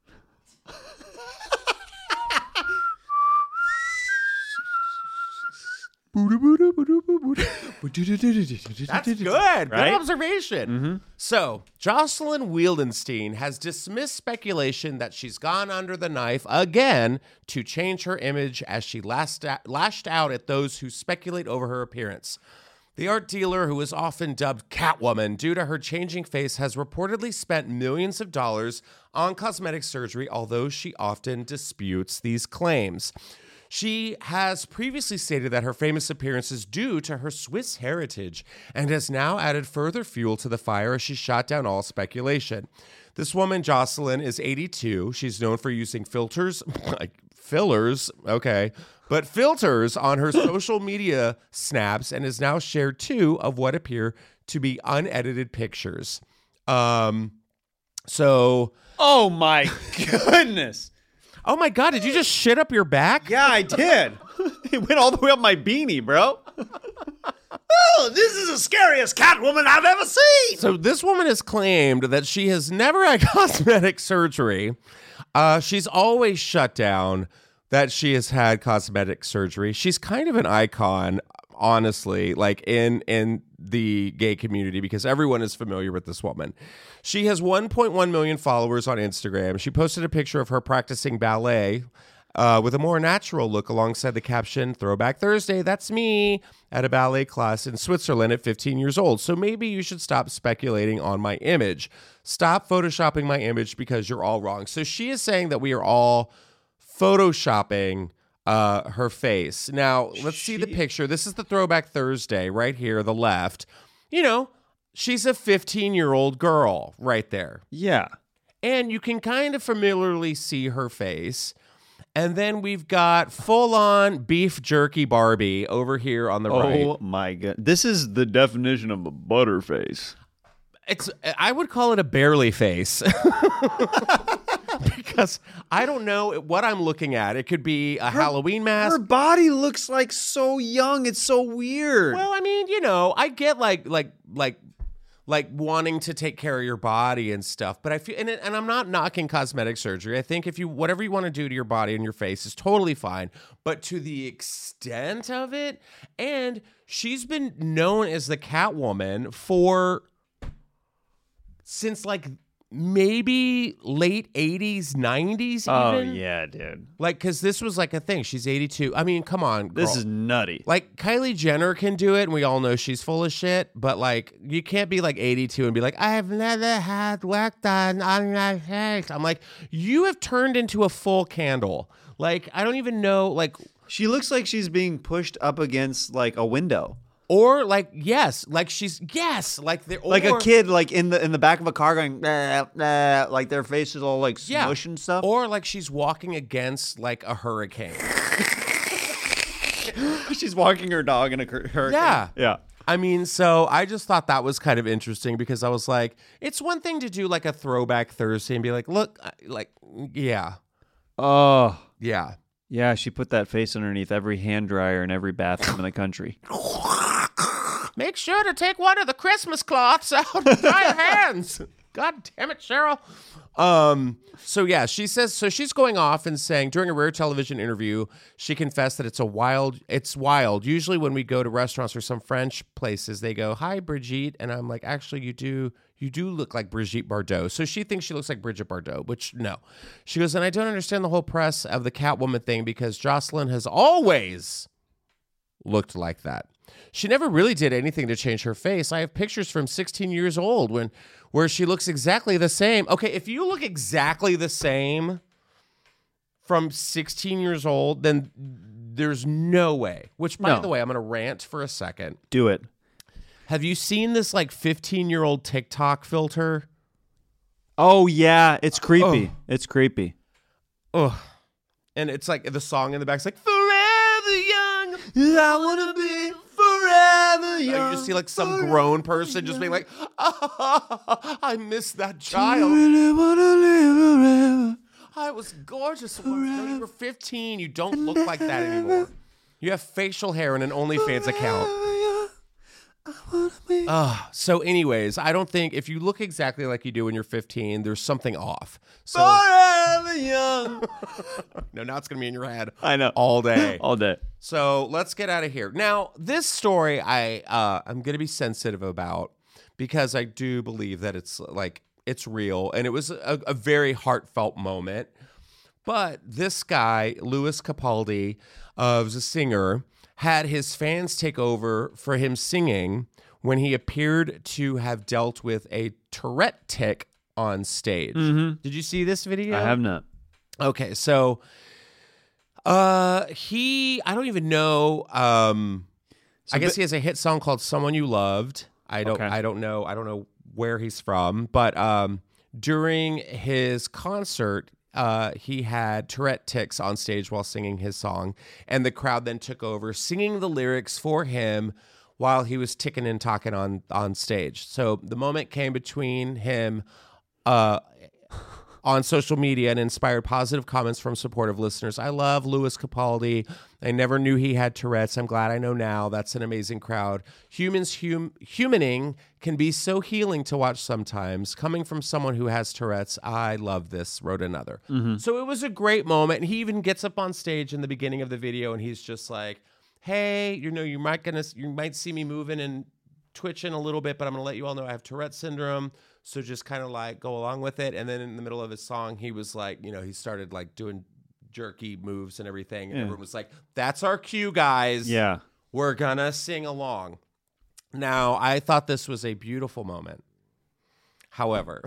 That's good. Good Right? observation. So, Jocelyn Wieldenstein has dismissed speculation that she's gone under the knife again to change her image as she lashed out at those who speculate over her appearance. The art dealer, who is often dubbed Catwoman due to her changing face, has reportedly spent millions of dollars on cosmetic surgery, although she often disputes these claims. She has previously stated that her famous appearance is due to her Swiss heritage and has now added further fuel to the fire as she shot down all speculation. This woman, Jocelyn, is 82. She's known for using filters, like fillers, okay, but filters on her social media snaps and has now shared 2 of what appear to be unedited pictures. So, Oh my goodness. oh my God, did you just shit up your back? Yeah, I did. It went all the way up my beanie, bro. Oh, this is the scariest Catwoman I've ever seen. So this woman has claimed that she has never had cosmetic surgery. She's always shut down that she has had cosmetic surgery. She's kind of an icon, honestly, like in the gay community because everyone is familiar with this woman. She has 1.1 million followers on Instagram. She posted a picture of her practicing ballet with a more natural look alongside the caption, "Throwback Thursday, that's me," at a ballet class in Switzerland at 15 years old. So maybe you should stop speculating on my image. Stop photoshopping my image because you're all wrong. So she is saying that we are all photoshopping her face. Now, let's see the picture. This is the Throwback Thursday right here, the left. You know, she's a 15-year-old girl right there. Yeah. And you can kind of familiarly see her face. And then we've got full-on beef jerky Barbie over here on the right. Oh my god. This is the definition of a butterface. I would call it a barely face. Because I don't know what I'm looking at. It could be a Halloween mask. Her body looks like so young. It's so weird. Well, I mean, you know, I get like wanting to take care of your body and stuff, but I feel and I'm not knocking cosmetic surgery. I think if you whatever you want to do to your body and your face is totally fine, but to the extent of it, and she's been known as the Catwoman since like maybe late 80s, 90s oh even. yeah, dude. Like, because this was like a thing. She's 82. I mean, come on, girl. This is nutty. Like, Kylie Jenner can do it, and we all know she's full of shit, but, like, you can't be, like, 82 and be like, I've never had work done on my face. I'm like, you have turned into a full candle. Like, I don't even know, like... She looks like she's being pushed up against, like, a window. Or, like, yes, like she's... Yes, like... Like a kid, like, in the back of a car going, nah, nah, like, their face is all, like, smush and stuff. Or, like, she's walking against, like, a hurricane. She's walking her dog in a hurricane. Yeah. Yeah. I mean, so I just thought that was kind of interesting because I was like, it's one thing to do like a Throwback Thursday and be like, look, like, yeah. Oh. Yeah. Yeah, she put that face underneath every hand dryer in every bathroom in the country. Make sure to take one of the Christmas cloths out and dry your hands. God damn it, Cheryl. So yeah, she says, so she's going off and saying during a rare television interview, she confessed that it's wild. Usually when we go to restaurants or some French places, they go, "Hi, Brigitte." And I'm like, actually, you do look like Brigitte Bardot. So she thinks she looks like Brigitte Bardot, which no. She goes, and I don't understand the whole press of the Catwoman thing because Jocelyn has always looked like that. She never really did anything to change her face. I have pictures from 16 years old where she looks exactly the same. Okay, if you look exactly the same from 16 years old, then there's no way. Which, by the way, I'm going to rant for a second. Do it. Have you seen this like 15-year-old TikTok filter? Oh, yeah. It's creepy. It's creepy. Ugh. And it's like the song in the back's like, "Forever young, I want to be forever young." You just see like some grown person just being like, I miss that child. Really want to live forever. I was gorgeous once. No, you were 15. You don't look like that anymore. You have facial hair and an OnlyFans account. So anyways, I don't think if you look exactly like you do when you're 15, there's something off. So Forever young. no, now it's gonna be in your head. I know. all day. All day. So let's get out of here. Now, this story I'm gonna be sensitive about because I do believe that it's real and it was a very heartfelt moment. But this guy, Lewis Capaldi, who's a singer, had his fans take over for him singing when he appeared to have dealt with a Tourette tic on stage. Mm-hmm. Did you see this video? I have not. Okay, so I don't even know. I guess he has a hit song called "Someone You Loved." I don't know where he's from, but during his concert, he had Tourette tics on stage while singing his song, and the crowd then took over singing the lyrics for him while he was ticking and talking on stage. So the moment came between him on social media and inspired positive comments from supportive listeners. I love Lewis Capaldi. I never knew he had Tourette's. I'm glad I know now. That's an amazing crowd. Humaning can be so healing to watch sometimes. Coming from someone who has Tourette's, I love this, wrote another. Mm-hmm. So it was a great moment. And he even gets up on stage in the beginning of the video and he's just like, hey, you might see me moving and twitching a little bit, but I'm going to let you all know I have Tourette's syndrome. So just kind of like go along with it. And then in the middle of his song, he was like, he started like doing jerky moves and everything. And everyone was like, that's our cue, guys. Yeah. We're going to sing along. Now, I thought this was a beautiful moment. However,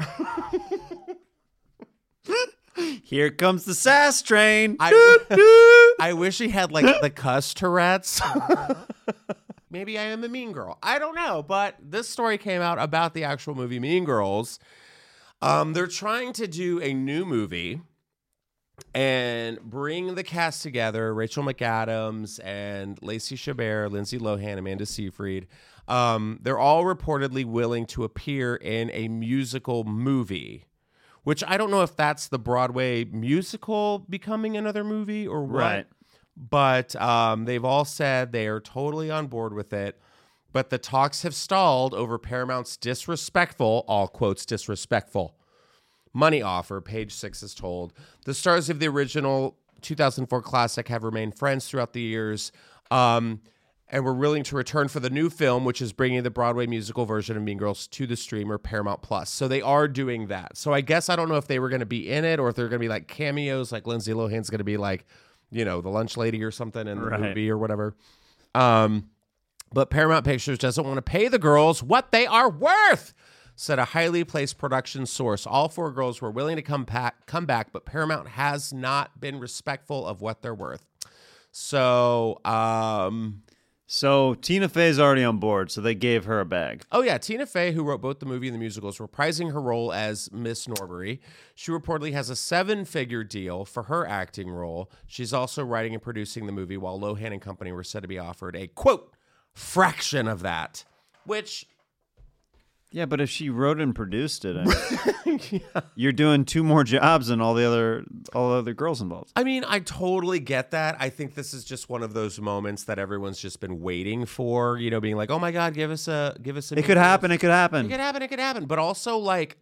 Here comes the sass train. I wish he had like the cuss Tourette's. Maybe I am a mean girl. I don't know. But this story came out about the actual movie Mean Girls. They're trying to do a new movie and bring the cast together. Rachel McAdams and Lacey Chabert, Lindsay Lohan, Amanda Seyfried. They're all reportedly willing to appear in a musical movie, which I don't know if that's the Broadway musical becoming another movie or what. Right. But they've all said they are totally on board with it. But the talks have stalled over Paramount's disrespectful, all quotes disrespectful, money offer, Page Six is told. The stars of the original 2004 classic have remained friends throughout the years and were willing to return for the new film, which is bringing the Broadway musical version of Mean Girls to the streamer Paramount Plus. So they are doing that. So I guess I don't know if they were going to be in it or if they're going to be like cameos, like Lindsay Lohan's going to be like, the lunch lady or something in the movie or whatever. But Paramount Pictures doesn't want to pay the girls what they are worth, said a highly placed production source. All four girls were willing to come back, but Paramount has not been respectful of what they're worth. So, So Tina Fey's already on board, so they gave her a bag. Oh, yeah. Tina Fey, who wrote both the movie and the musical, is reprising her role as Miss Norbury. She reportedly has a 7-figure deal for her acting role. She's also writing and producing the movie, while Lohan and company were said to be offered a, quote, fraction of that, which... Yeah, but if she wrote and produced it, you're doing 2 more jobs than all the other girls involved. I mean, I totally get that. I think this is just one of those moments that everyone's just been waiting for, being like, "Oh my God, give us a." It could happen. It could happen. It could happen. But also, like,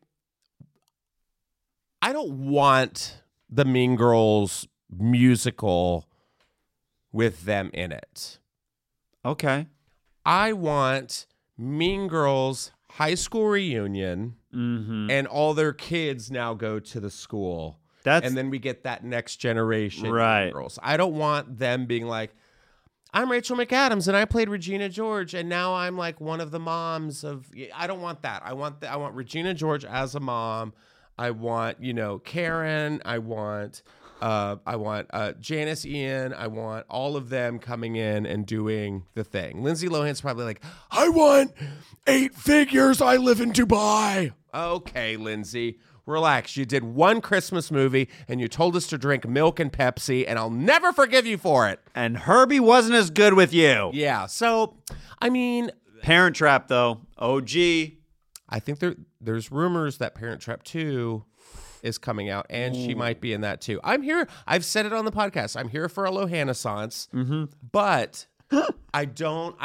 I don't want the Mean Girls musical with them in it. Okay. I want Mean Girls high school reunion, and all their kids now go to the school. And then we get that next generation right. girls. I don't want them being like, I'm Rachel McAdams and I played Regina George and now I'm like one of the moms of. I don't want that. I want Regina George as a mom. I want Karen. I want Janice Ian. I want all of them coming in and doing the thing. Lindsay Lohan's probably like, I want 8 figures. I live in Dubai. Okay, Lindsay, relax. You did one Christmas movie and you told us to drink milk and Pepsi, and I'll never forgive you for it. And Herbie wasn't as good with you. Yeah. So, I mean, Parent Trap though. OG. I think there's rumors that Parent Trap 2 is coming out, and she might be in that too. I'm here. I've said it on the podcast. I'm here for a Lohanaissance, but I don't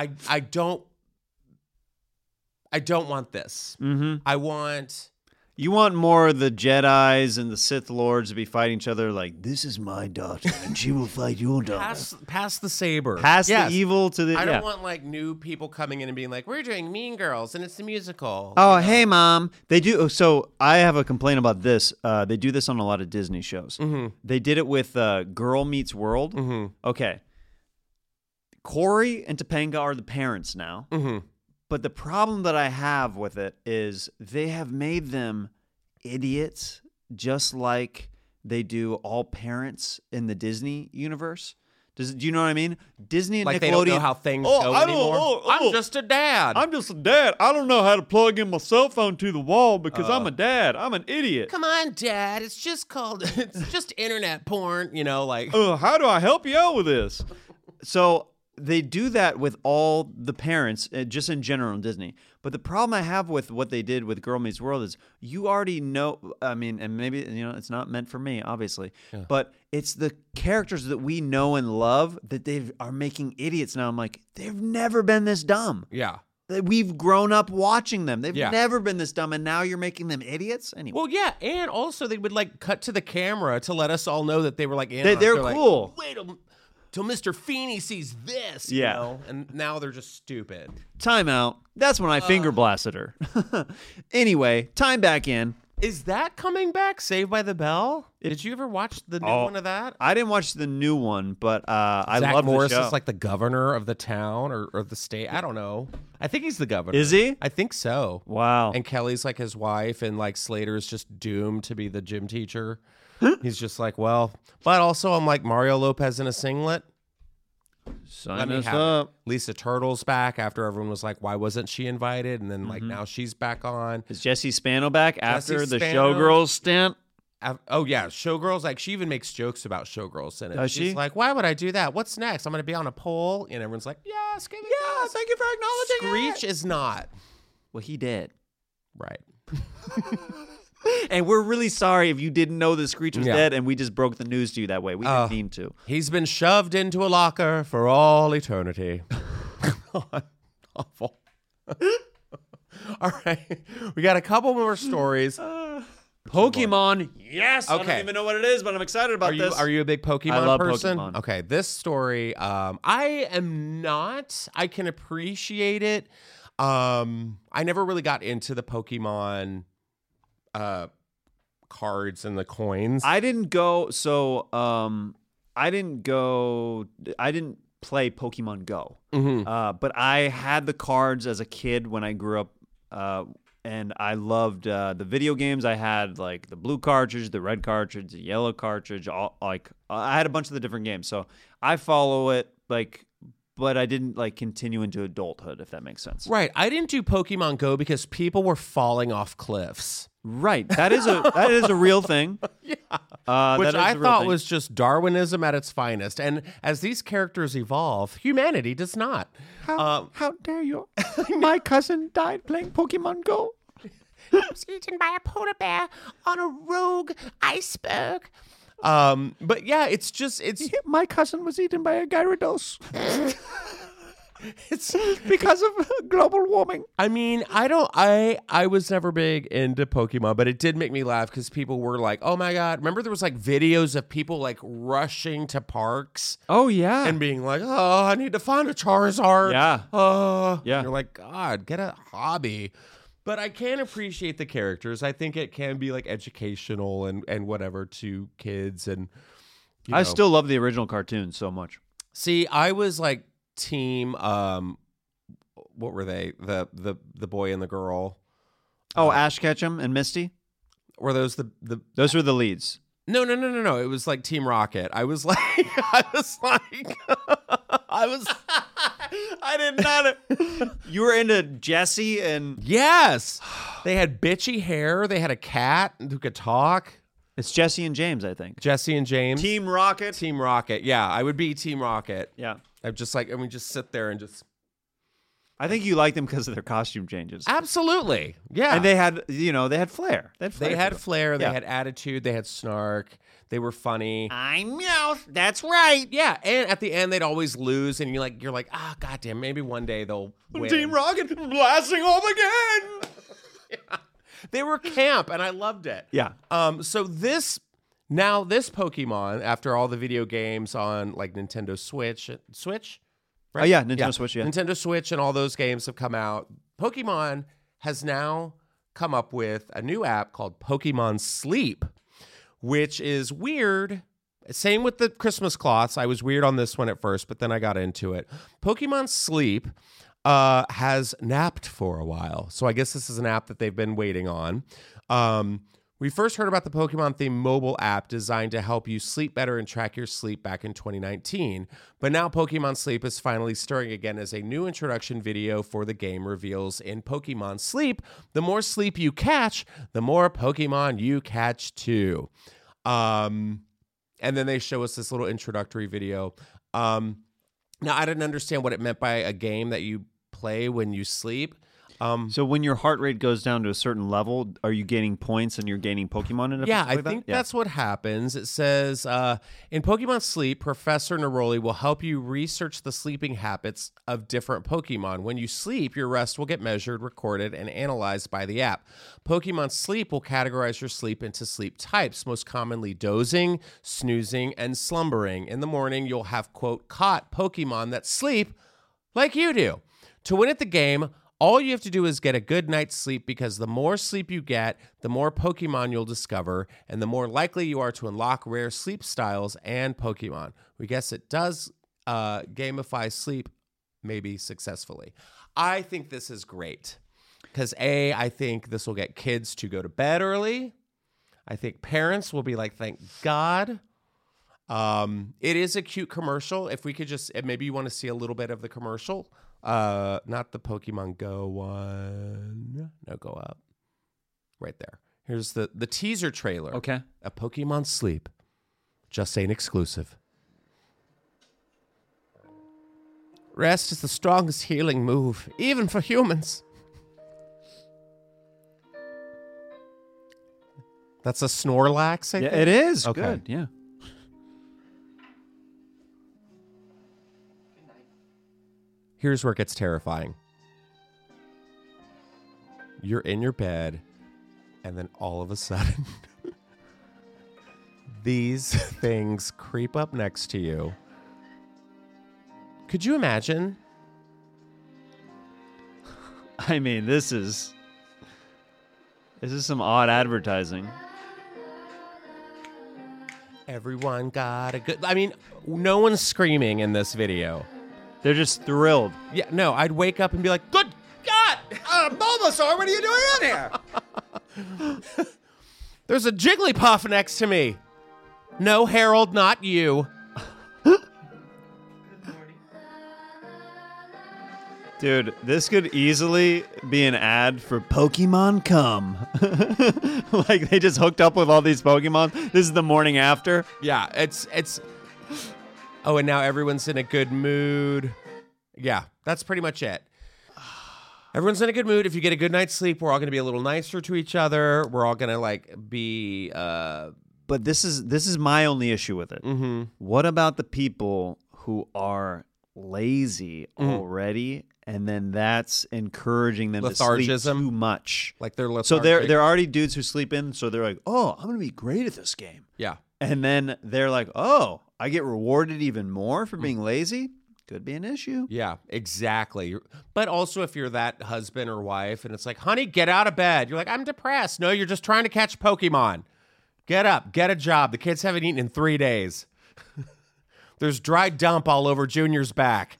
want this. I want. You want more of the Jedis and the Sith Lords to be fighting each other like, This is my daughter, and she will fight your daughter. Pass the saber. pass Yes. the evil to the... I don't yeah. want like new people coming in and being like, we're doing Mean Girls and it's the musical. Oh, hey, Mom. They do. So I have a complaint about this. They do this on a lot of Disney shows. They did it with Girl Meets World. Okay. Corey and Topanga are the parents now. But the problem that I have with it is they have made them idiots just like they do all parents in the Disney universe. Do you know what I mean? Disney and Like Nickelodeon. they don't know how things go anymore. I'm just a dad. I'm just a dad. I don't know how to plug in my cell phone to the wall because I'm a dad. I'm an idiot. Come on, Dad. It's just internet porn. You know, like How do I help you out with this? So they do that with all the parents, just in general in Disney. But the problem I have with what they did with Girl Meets World is you already know. I mean, and maybe it's not meant for me, obviously, but it's the characters that we know and love that they are making idiots now. I'm like, they've never been this dumb. yeah. We've grown up watching them. They've Yeah. never been this dumb, and now you're making them idiots. Anyway, Well, yeah, and also they would like cut to the camera to let us all know that they were like in. They're like, cool. Wait till Mr. Feeney sees this. Yeah. You know? And now they're just stupid. time out. That's when I finger blasted her. Anyway, time back in. Is that coming back? Saved by the Bell? Did you ever watch the new one of that? I didn't watch the new one, but I Zach love Morris the show. is like the governor of the town or the state. I don't know. I think he's the governor. Is he? I think so. Wow. And Kelly's like his wife, and like Slater's just doomed to be the gym teacher. He's just like, well, but also I'm like Mario Lopez in a singlet. Sign Let me us have it. up. Lisa Turtle's back after everyone was like, why wasn't she invited? And then like now she's back on. Is Jesse Spano back after the Spano. Showgirls stint? Oh yeah, Showgirls. Like she even makes jokes about Showgirls in it. Does She's she? like, why would I do that? What's next? I'm going to be on a pole, and everyone's like, yes, give me this. Thank you for acknowledging Screech is not Well, he did. right. And we're really sorry if you didn't know that Screech was Yeah. dead and we just broke the news to you that way. We didn't mean to. He's been shoved into a locker for all eternity. God, awful. All right, we got a couple more stories. Pokemon, yes. I Okay. don't even know what it is, but I'm excited about this. Are you a big Pokemon I love person? Pokemon. Okay, this story, I am not. I can appreciate it. I never really got into the Pokemon cards and the coins. I didn't go. So, I didn't play Pokemon Go. But I had the cards as a kid when I grew up. And I loved the video games. I had like the blue cartridge, the red cartridge, the yellow cartridge. I had a bunch of the different games. So I follow it but I didn't like continue into adulthood, if that makes sense. Right. I didn't do Pokemon Go because people were falling off cliffs. Right. That is a real thing. Yeah. That Which is I a real thought thing. was just Darwinism at its finest. And as these characters evolve, humanity does not. How dare you? My cousin died playing Pokemon Go. was eaten by a polar bear on a rogue iceberg. But yeah, it's My cousin was eaten by a Gyarados it's because of global warming. I mean, I was never big into Pokemon, but it did make me laugh because people were like, oh my God. Remember there was like videos of people like rushing to parks Oh yeah. and being like, oh, I need to find a Charizard. Yeah. Yeah. Yeah. You're like, God, get a hobby. But I can appreciate the characters. I think it can be like educational and whatever to kids. And you I know. still love the original cartoons so much. See, I was like team what were they? The boy and the girl. Oh, Ash Ketchum and Misty. Were those the Those were the leads. No. It was like Team Rocket. I was like I did not. You were into Jesse and yes. They had bitchy hair. They had a cat who could talk. it's Jesse and James, I think. Jesse and James. Team Rocket. Team Rocket. Yeah, I would be Team Rocket. Yeah. I'm just like, and we just sit there and just. I think you like them because of their costume changes. Absolutely. Yeah. And they had, they had flair. They had flair. They Yeah. had attitude. They had snark. They were funny. I'm Meowth. That's right. Yeah, and at the end they'd always lose, and you're like, goddamn, maybe one day they'll win. Team Rocket blasting off again. They were camp, and I loved it. Yeah. So this Pokemon, after all the video games on like Nintendo Switch, right? Oh, yeah, Nintendo Switch, yeah. Nintendo Switch and all those games have come out. Pokemon has now come up with a new app called Pokemon Sleep, which is weird. Same with the Christmas cloths. I was weird on this one at first, but then I got into it. Pokemon Sleep has napped for a while. So I guess this is an app that they've been waiting on. We first heard about the Pokemon themed mobile app designed to help you sleep better and track your sleep back in 2019. But now Pokemon Sleep is finally stirring again as a new introduction video for the game reveals in Pokemon Sleep, the more sleep you catch, the more Pokemon you catch too. And then they show us this little introductory video. Now, I didn't understand what it meant by a game that you play when you sleep. So when your heart rate goes down to a certain level, are you gaining points and you're gaining Pokemon in it? Yeah, I think that's what happens. It says, in Pokemon Sleep, Professor Neroli will help you research the sleeping habits of different Pokemon. When you sleep, your rest will get measured, recorded, and analyzed by the app. Pokemon Sleep will categorize your sleep into sleep types, most commonly dozing, snoozing, and slumbering. In the morning, you'll have, quote, caught Pokemon that sleep like you do. To win at the game, all you have to do is get a good night's sleep, because the more sleep you get, the more Pokemon you'll discover, and the more likely you are to unlock rare sleep styles and Pokemon. We guess it does gamify sleep, maybe successfully. I think this is great because I think this will get kids to go to bed early. I think parents will be like, thank God. It is a cute commercial. If we could just, maybe you want to see a little bit of the commercial. Not the Pokemon Go one. No, go up. Right there. Here's the teaser trailer. Okay. A Pokemon Sleep. Just ain't exclusive. Rest is the strongest healing move, even for humans. That's a Snorlax, I think? It is. Okay. Good. Yeah. Here's where it gets terrifying. You're in your bed, and then all of a sudden, these things creep up next to you. Could you imagine? I mean, this is some odd advertising. Everyone got a good... I mean, no one's screaming in this video. They're just thrilled. Yeah, no, I'd wake up and be like, good God! Bulbasaur, what are you doing in here? There's a Jigglypuff next to me. No, Harold, not you. Dude, this could easily be an ad for Pokemon Come. Like they just hooked up with all these Pokemon. This is the morning after. Yeah, it's... Oh, and now everyone's in a good mood. Yeah, that's pretty much it. Everyone's in a good mood. If you get a good night's sleep, we're all going to be a little nicer to each other. We're all going to be... But this is my only issue with it. Mm-hmm. What about the people who are lazy already, and then that's encouraging them to sleep Lethargism. too much? Like they're lethargic. So they're already dudes who sleep in, so they're like, oh, I'm going to be great at this game. Yeah. And then they're like, oh, I get rewarded even more for being lazy? Could be an issue. Yeah, exactly. But also if you're that husband or wife and it's like, honey, get out of bed. You're like, I'm depressed. No, you're just trying to catch Pokemon. Get up, get a job. The kids haven't eaten in 3 days. There's dry dump all over Junior's back.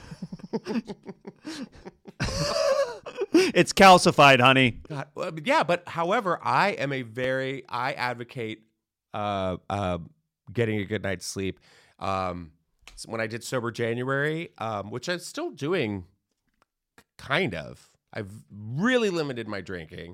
It's calcified, honey. God, yeah, but however, I advocate getting a good night's sleep. When I did Sober January, which I'm still doing, kind of. I've really limited my drinking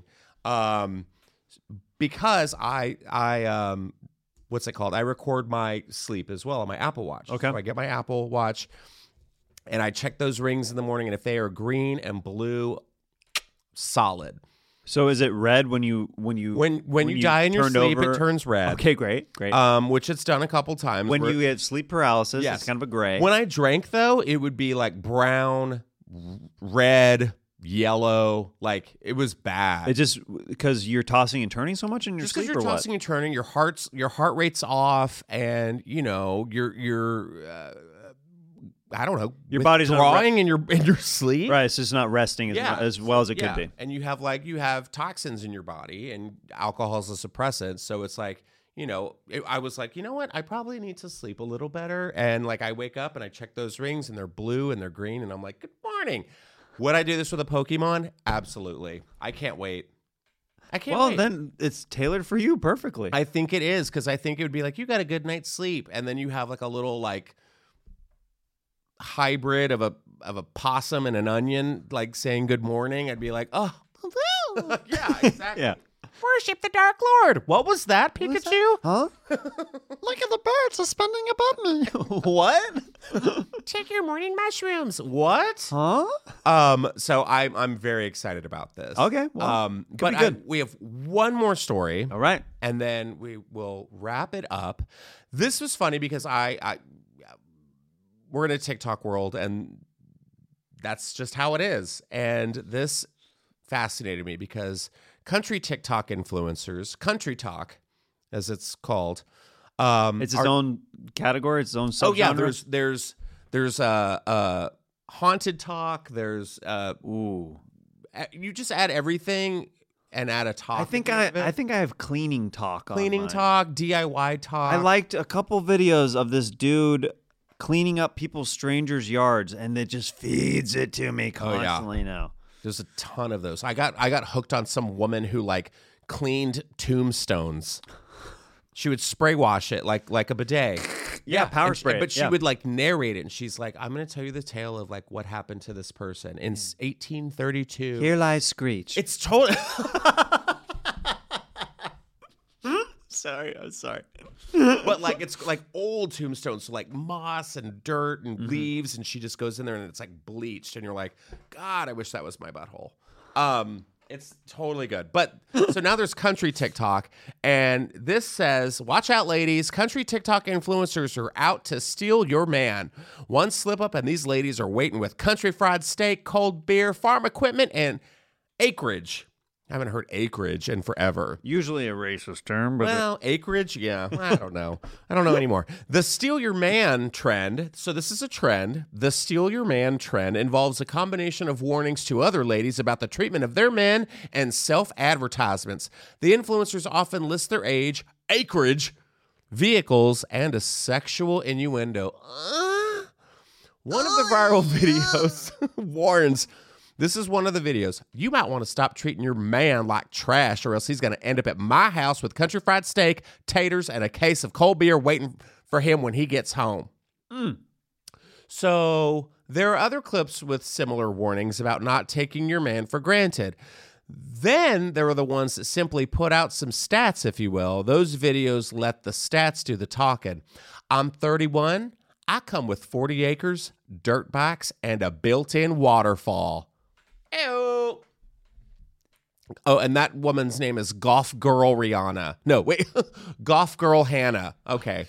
because I what's it called? I record my sleep as well on my Apple Watch. Okay. So I get my Apple Watch, And I check those rings in the morning, and if they are green and blue, solid. So is it red when you When you die in your turned sleep, over? it turns red. Okay, great. Which it's done a couple times. When where- you get sleep paralysis, Yes. it's kind of a gray. When I drank, though, it would be like brown, red, yellow. Like, it was bad. It just because you're tossing and turning so much in your Just because sleep, you're or what? tossing and turning, your heart rate's off, and you're I don't know, Your body's not drawing in your sleep. Right, it's just not resting as well as it could be. And you have toxins in your body, and alcohol is a suppressant. So it's like, I was like, you know what? I probably need to sleep a little better. And like, I wake up and I check those rings, and they're blue and they're green, and I'm like, good morning. Would I do this with a Pokemon? Absolutely. I can't wait. Well, wait. then it's tailored for you perfectly. I think it is, because I think it would be like, you got a good night's sleep, and then you have like a little like hybrid of a possum and an onion like saying good morning. I'd be like, oh, yeah, exactly. Yeah. Worship the Dark Lord. What was that, Pikachu? Huh? Look at the birds suspending above me. What? Take your morning mushrooms. What? Huh? So I'm very excited about this. Okay, well, but be good. we have one more story. All right. And then we will wrap it up. This was funny because we're in a TikTok world, and that's just how it is. And this fascinated me because country TikTok influencers, Country Talk, as it's called, It's its own category, its own subgenre. Oh yeah, there's haunted talk. There's you just add everything and add a talk. I think I have cleaning talk. cleaning on mine. talk, DIY talk. I liked a couple videos of this dude cleaning up people's strangers' yards, and it just feeds it to me constantly now. There's a ton of those. I got hooked on some woman who like cleaned tombstones. She would spray wash it like a bidet. Yeah, power and spray it, But she yeah. would like narrate it, and she's like, "I'm going to tell you the tale of like what happened to this person in 1832." Here lies Screech. It's totally. I'm sorry. But like it's like old tombstones, so like moss and dirt and leaves, and she just goes in there and it's like bleached, and you're like, God, I wish that was my butthole. It's totally good. But so now there's country TikTok, and this says, watch out, ladies. Country TikTok influencers are out to steal your man. One slip up, and these ladies are waiting with country fried steak, cold beer, farm equipment, and acreage. I haven't heard acreage in forever. Usually a racist term, but Well, acreage, yeah. I don't know. I don't know anymore. The steal your man trend. So this is a trend. The steal your man trend involves a combination of warnings to other ladies about the treatment of their men and self-advertisements. The influencers often list their age, acreage, vehicles, and a sexual innuendo. One of the viral videos warns. This is one of the videos. You might want to stop treating your man like trash, or else he's going to end up at my house with country fried steak, taters, and a case of cold beer waiting for him when he gets home. So there are other clips with similar warnings about not taking your man for granted. Then there are the ones that simply put out some stats, if you will. Those videos let the stats do the talking. I'm 31. I come with 40 acres, dirt bikes, and a built-in waterfall. Ew. Oh, and that woman's name is Golf Girl Rihanna. No, wait. Golf Girl Hannah. Okay.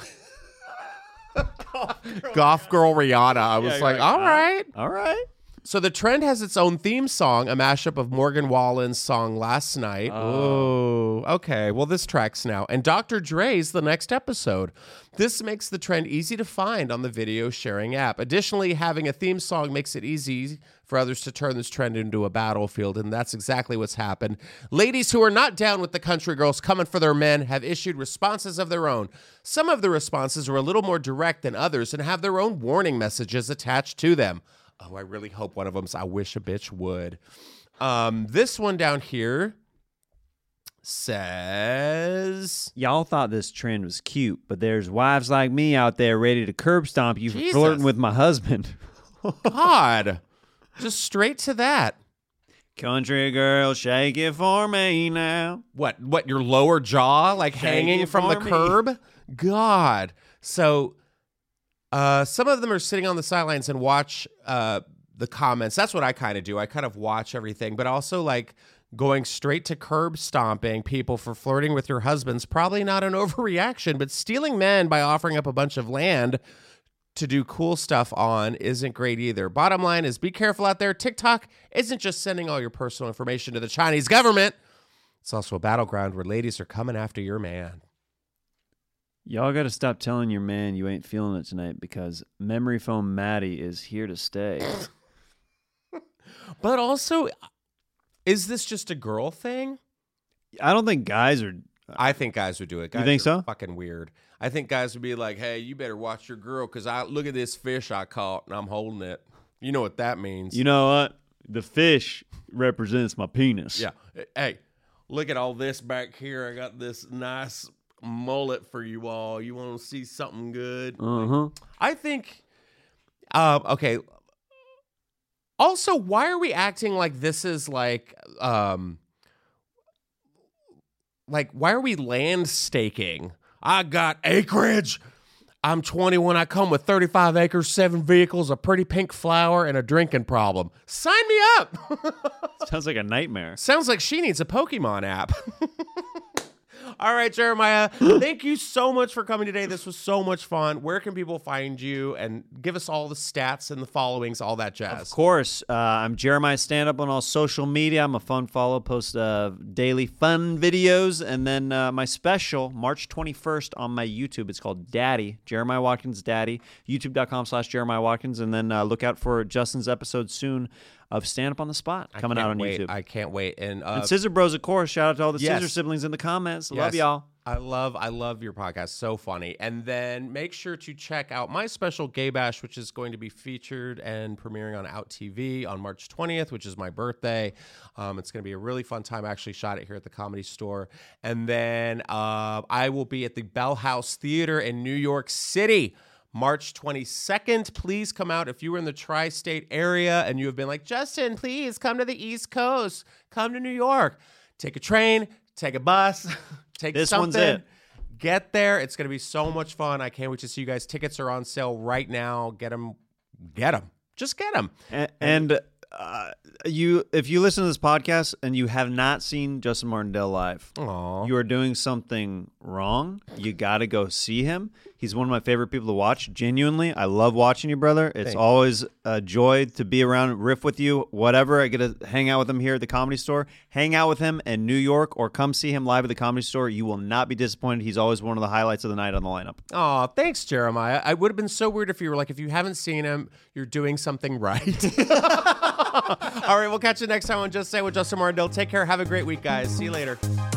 Golf Girl Rihanna. I was like, all right. all right. So the trend has its own theme song, a mashup of Morgan Wallen's song Last Night. Oh, okay. Well, this tracks now. And Dr. Dre's the next episode. This makes the trend easy to find on the video sharing app. Additionally, having a theme song makes it easy for others to turn this trend into a battlefield, and that's exactly what's happened. Ladies who are not down with the country girls coming for their men have issued responses of their own. Some of the responses are a little more direct than others and have their own warning messages attached to them. Oh, I really hope one of them's I wish a bitch would. This one down here says... Y'all thought this trend was cute, but there's wives like me out there ready to curb stomp you for Jesus. flirting with my husband. God. Just straight to that. Country girl, shake it for me now. What, your lower jaw, like hanging it from the for me. curb? God. So Some of them are sitting on the sidelines and watch the comments. That's what I kind of do. I kind of watch everything, but also like going straight to curb stomping people for flirting with your husband's probably not an overreaction, but stealing men by offering up a bunch of land to do cool stuff on isn't great either. Bottom line is be careful out there. TikTok isn't just sending all your personal information to the Chinese government. It's also a battleground where ladies are coming after your man. Y'all got to stop telling your man you ain't feeling it tonight because memory foam Maddie is here to stay. But also, is this just a girl thing? I don't think guys are. I think guys would do it. Guys think are so? Fucking weird. I think guys would be like, "Hey, you better watch your girl because I look at this fish I caught and I'm holding it. You know what that means? You know what? The fish represents my penis. Yeah. Hey, look at all this back here. I got this nice mullet for you all. You want to see something good? I think. Okay. Also, why are we acting like this is like why are we land staking? I got acreage. I'm 21. I come with 35 acres, 7 vehicles, a pretty pink flower, and a drinking problem. Sign me up. Sounds like a nightmare. Sounds like she needs a Pokemon app. All right, Jeremiah, thank you so much for coming today. This was so much fun. Where can people find you? And give us all the stats and the followings, all that jazz. Of course. I'm Jeremiah Stand Up on all social media. I'm a fun follow, post daily fun videos. And then my special, March 21st on my YouTube. It's called Daddy, Jeremiah Watkins Daddy, youtube.com/Jeremiah Watkins. And then look out for Justin's episode soon of Stand Up on the Spot coming out on YouTube. I can't wait. And Scissor Bros, of course. Shout out to all the yes. Scissor siblings in the comments. Yes. Love y'all. I love your podcast. So funny. And then make sure to check out my special Gay Bash, which is going to be featured and premiering on Out TV on March 20th, which is my birthday. It's going to be a really fun time. I actually shot it here at the Comedy Store. And then I will be at the Bell House Theater in New York City, March 22nd. Please come out if you were in the tri-state area and you have been like, Justin, please come to the East Coast. Come to New York. Take a train, take a bus, take This something. one's it. Get there. It's going to be so much fun. I can't wait to see you guys. Tickets are on sale right now. Get them. Get them. Just get them. And if you listen to this podcast and you have not seen Justin Martindale live, Aww. you are doing something wrong. You got to go see him. He's one of my favorite people to watch. Genuinely, I love watching you, brother. It's always a joy to be around, riff with you, whatever. I get to hang out with him here at the Comedy Store. Hang out with him in New York or come see him live at the Comedy Store. You will not be disappointed. He's always one of the highlights of the night on the lineup. Aw, thanks, Jeremiah. I would have been so weird if you were like, if you haven't seen him, you're doing something right. All right, we'll catch you next time on Just Say with Justin Martindale. Take care. Have a great week, guys. See you later.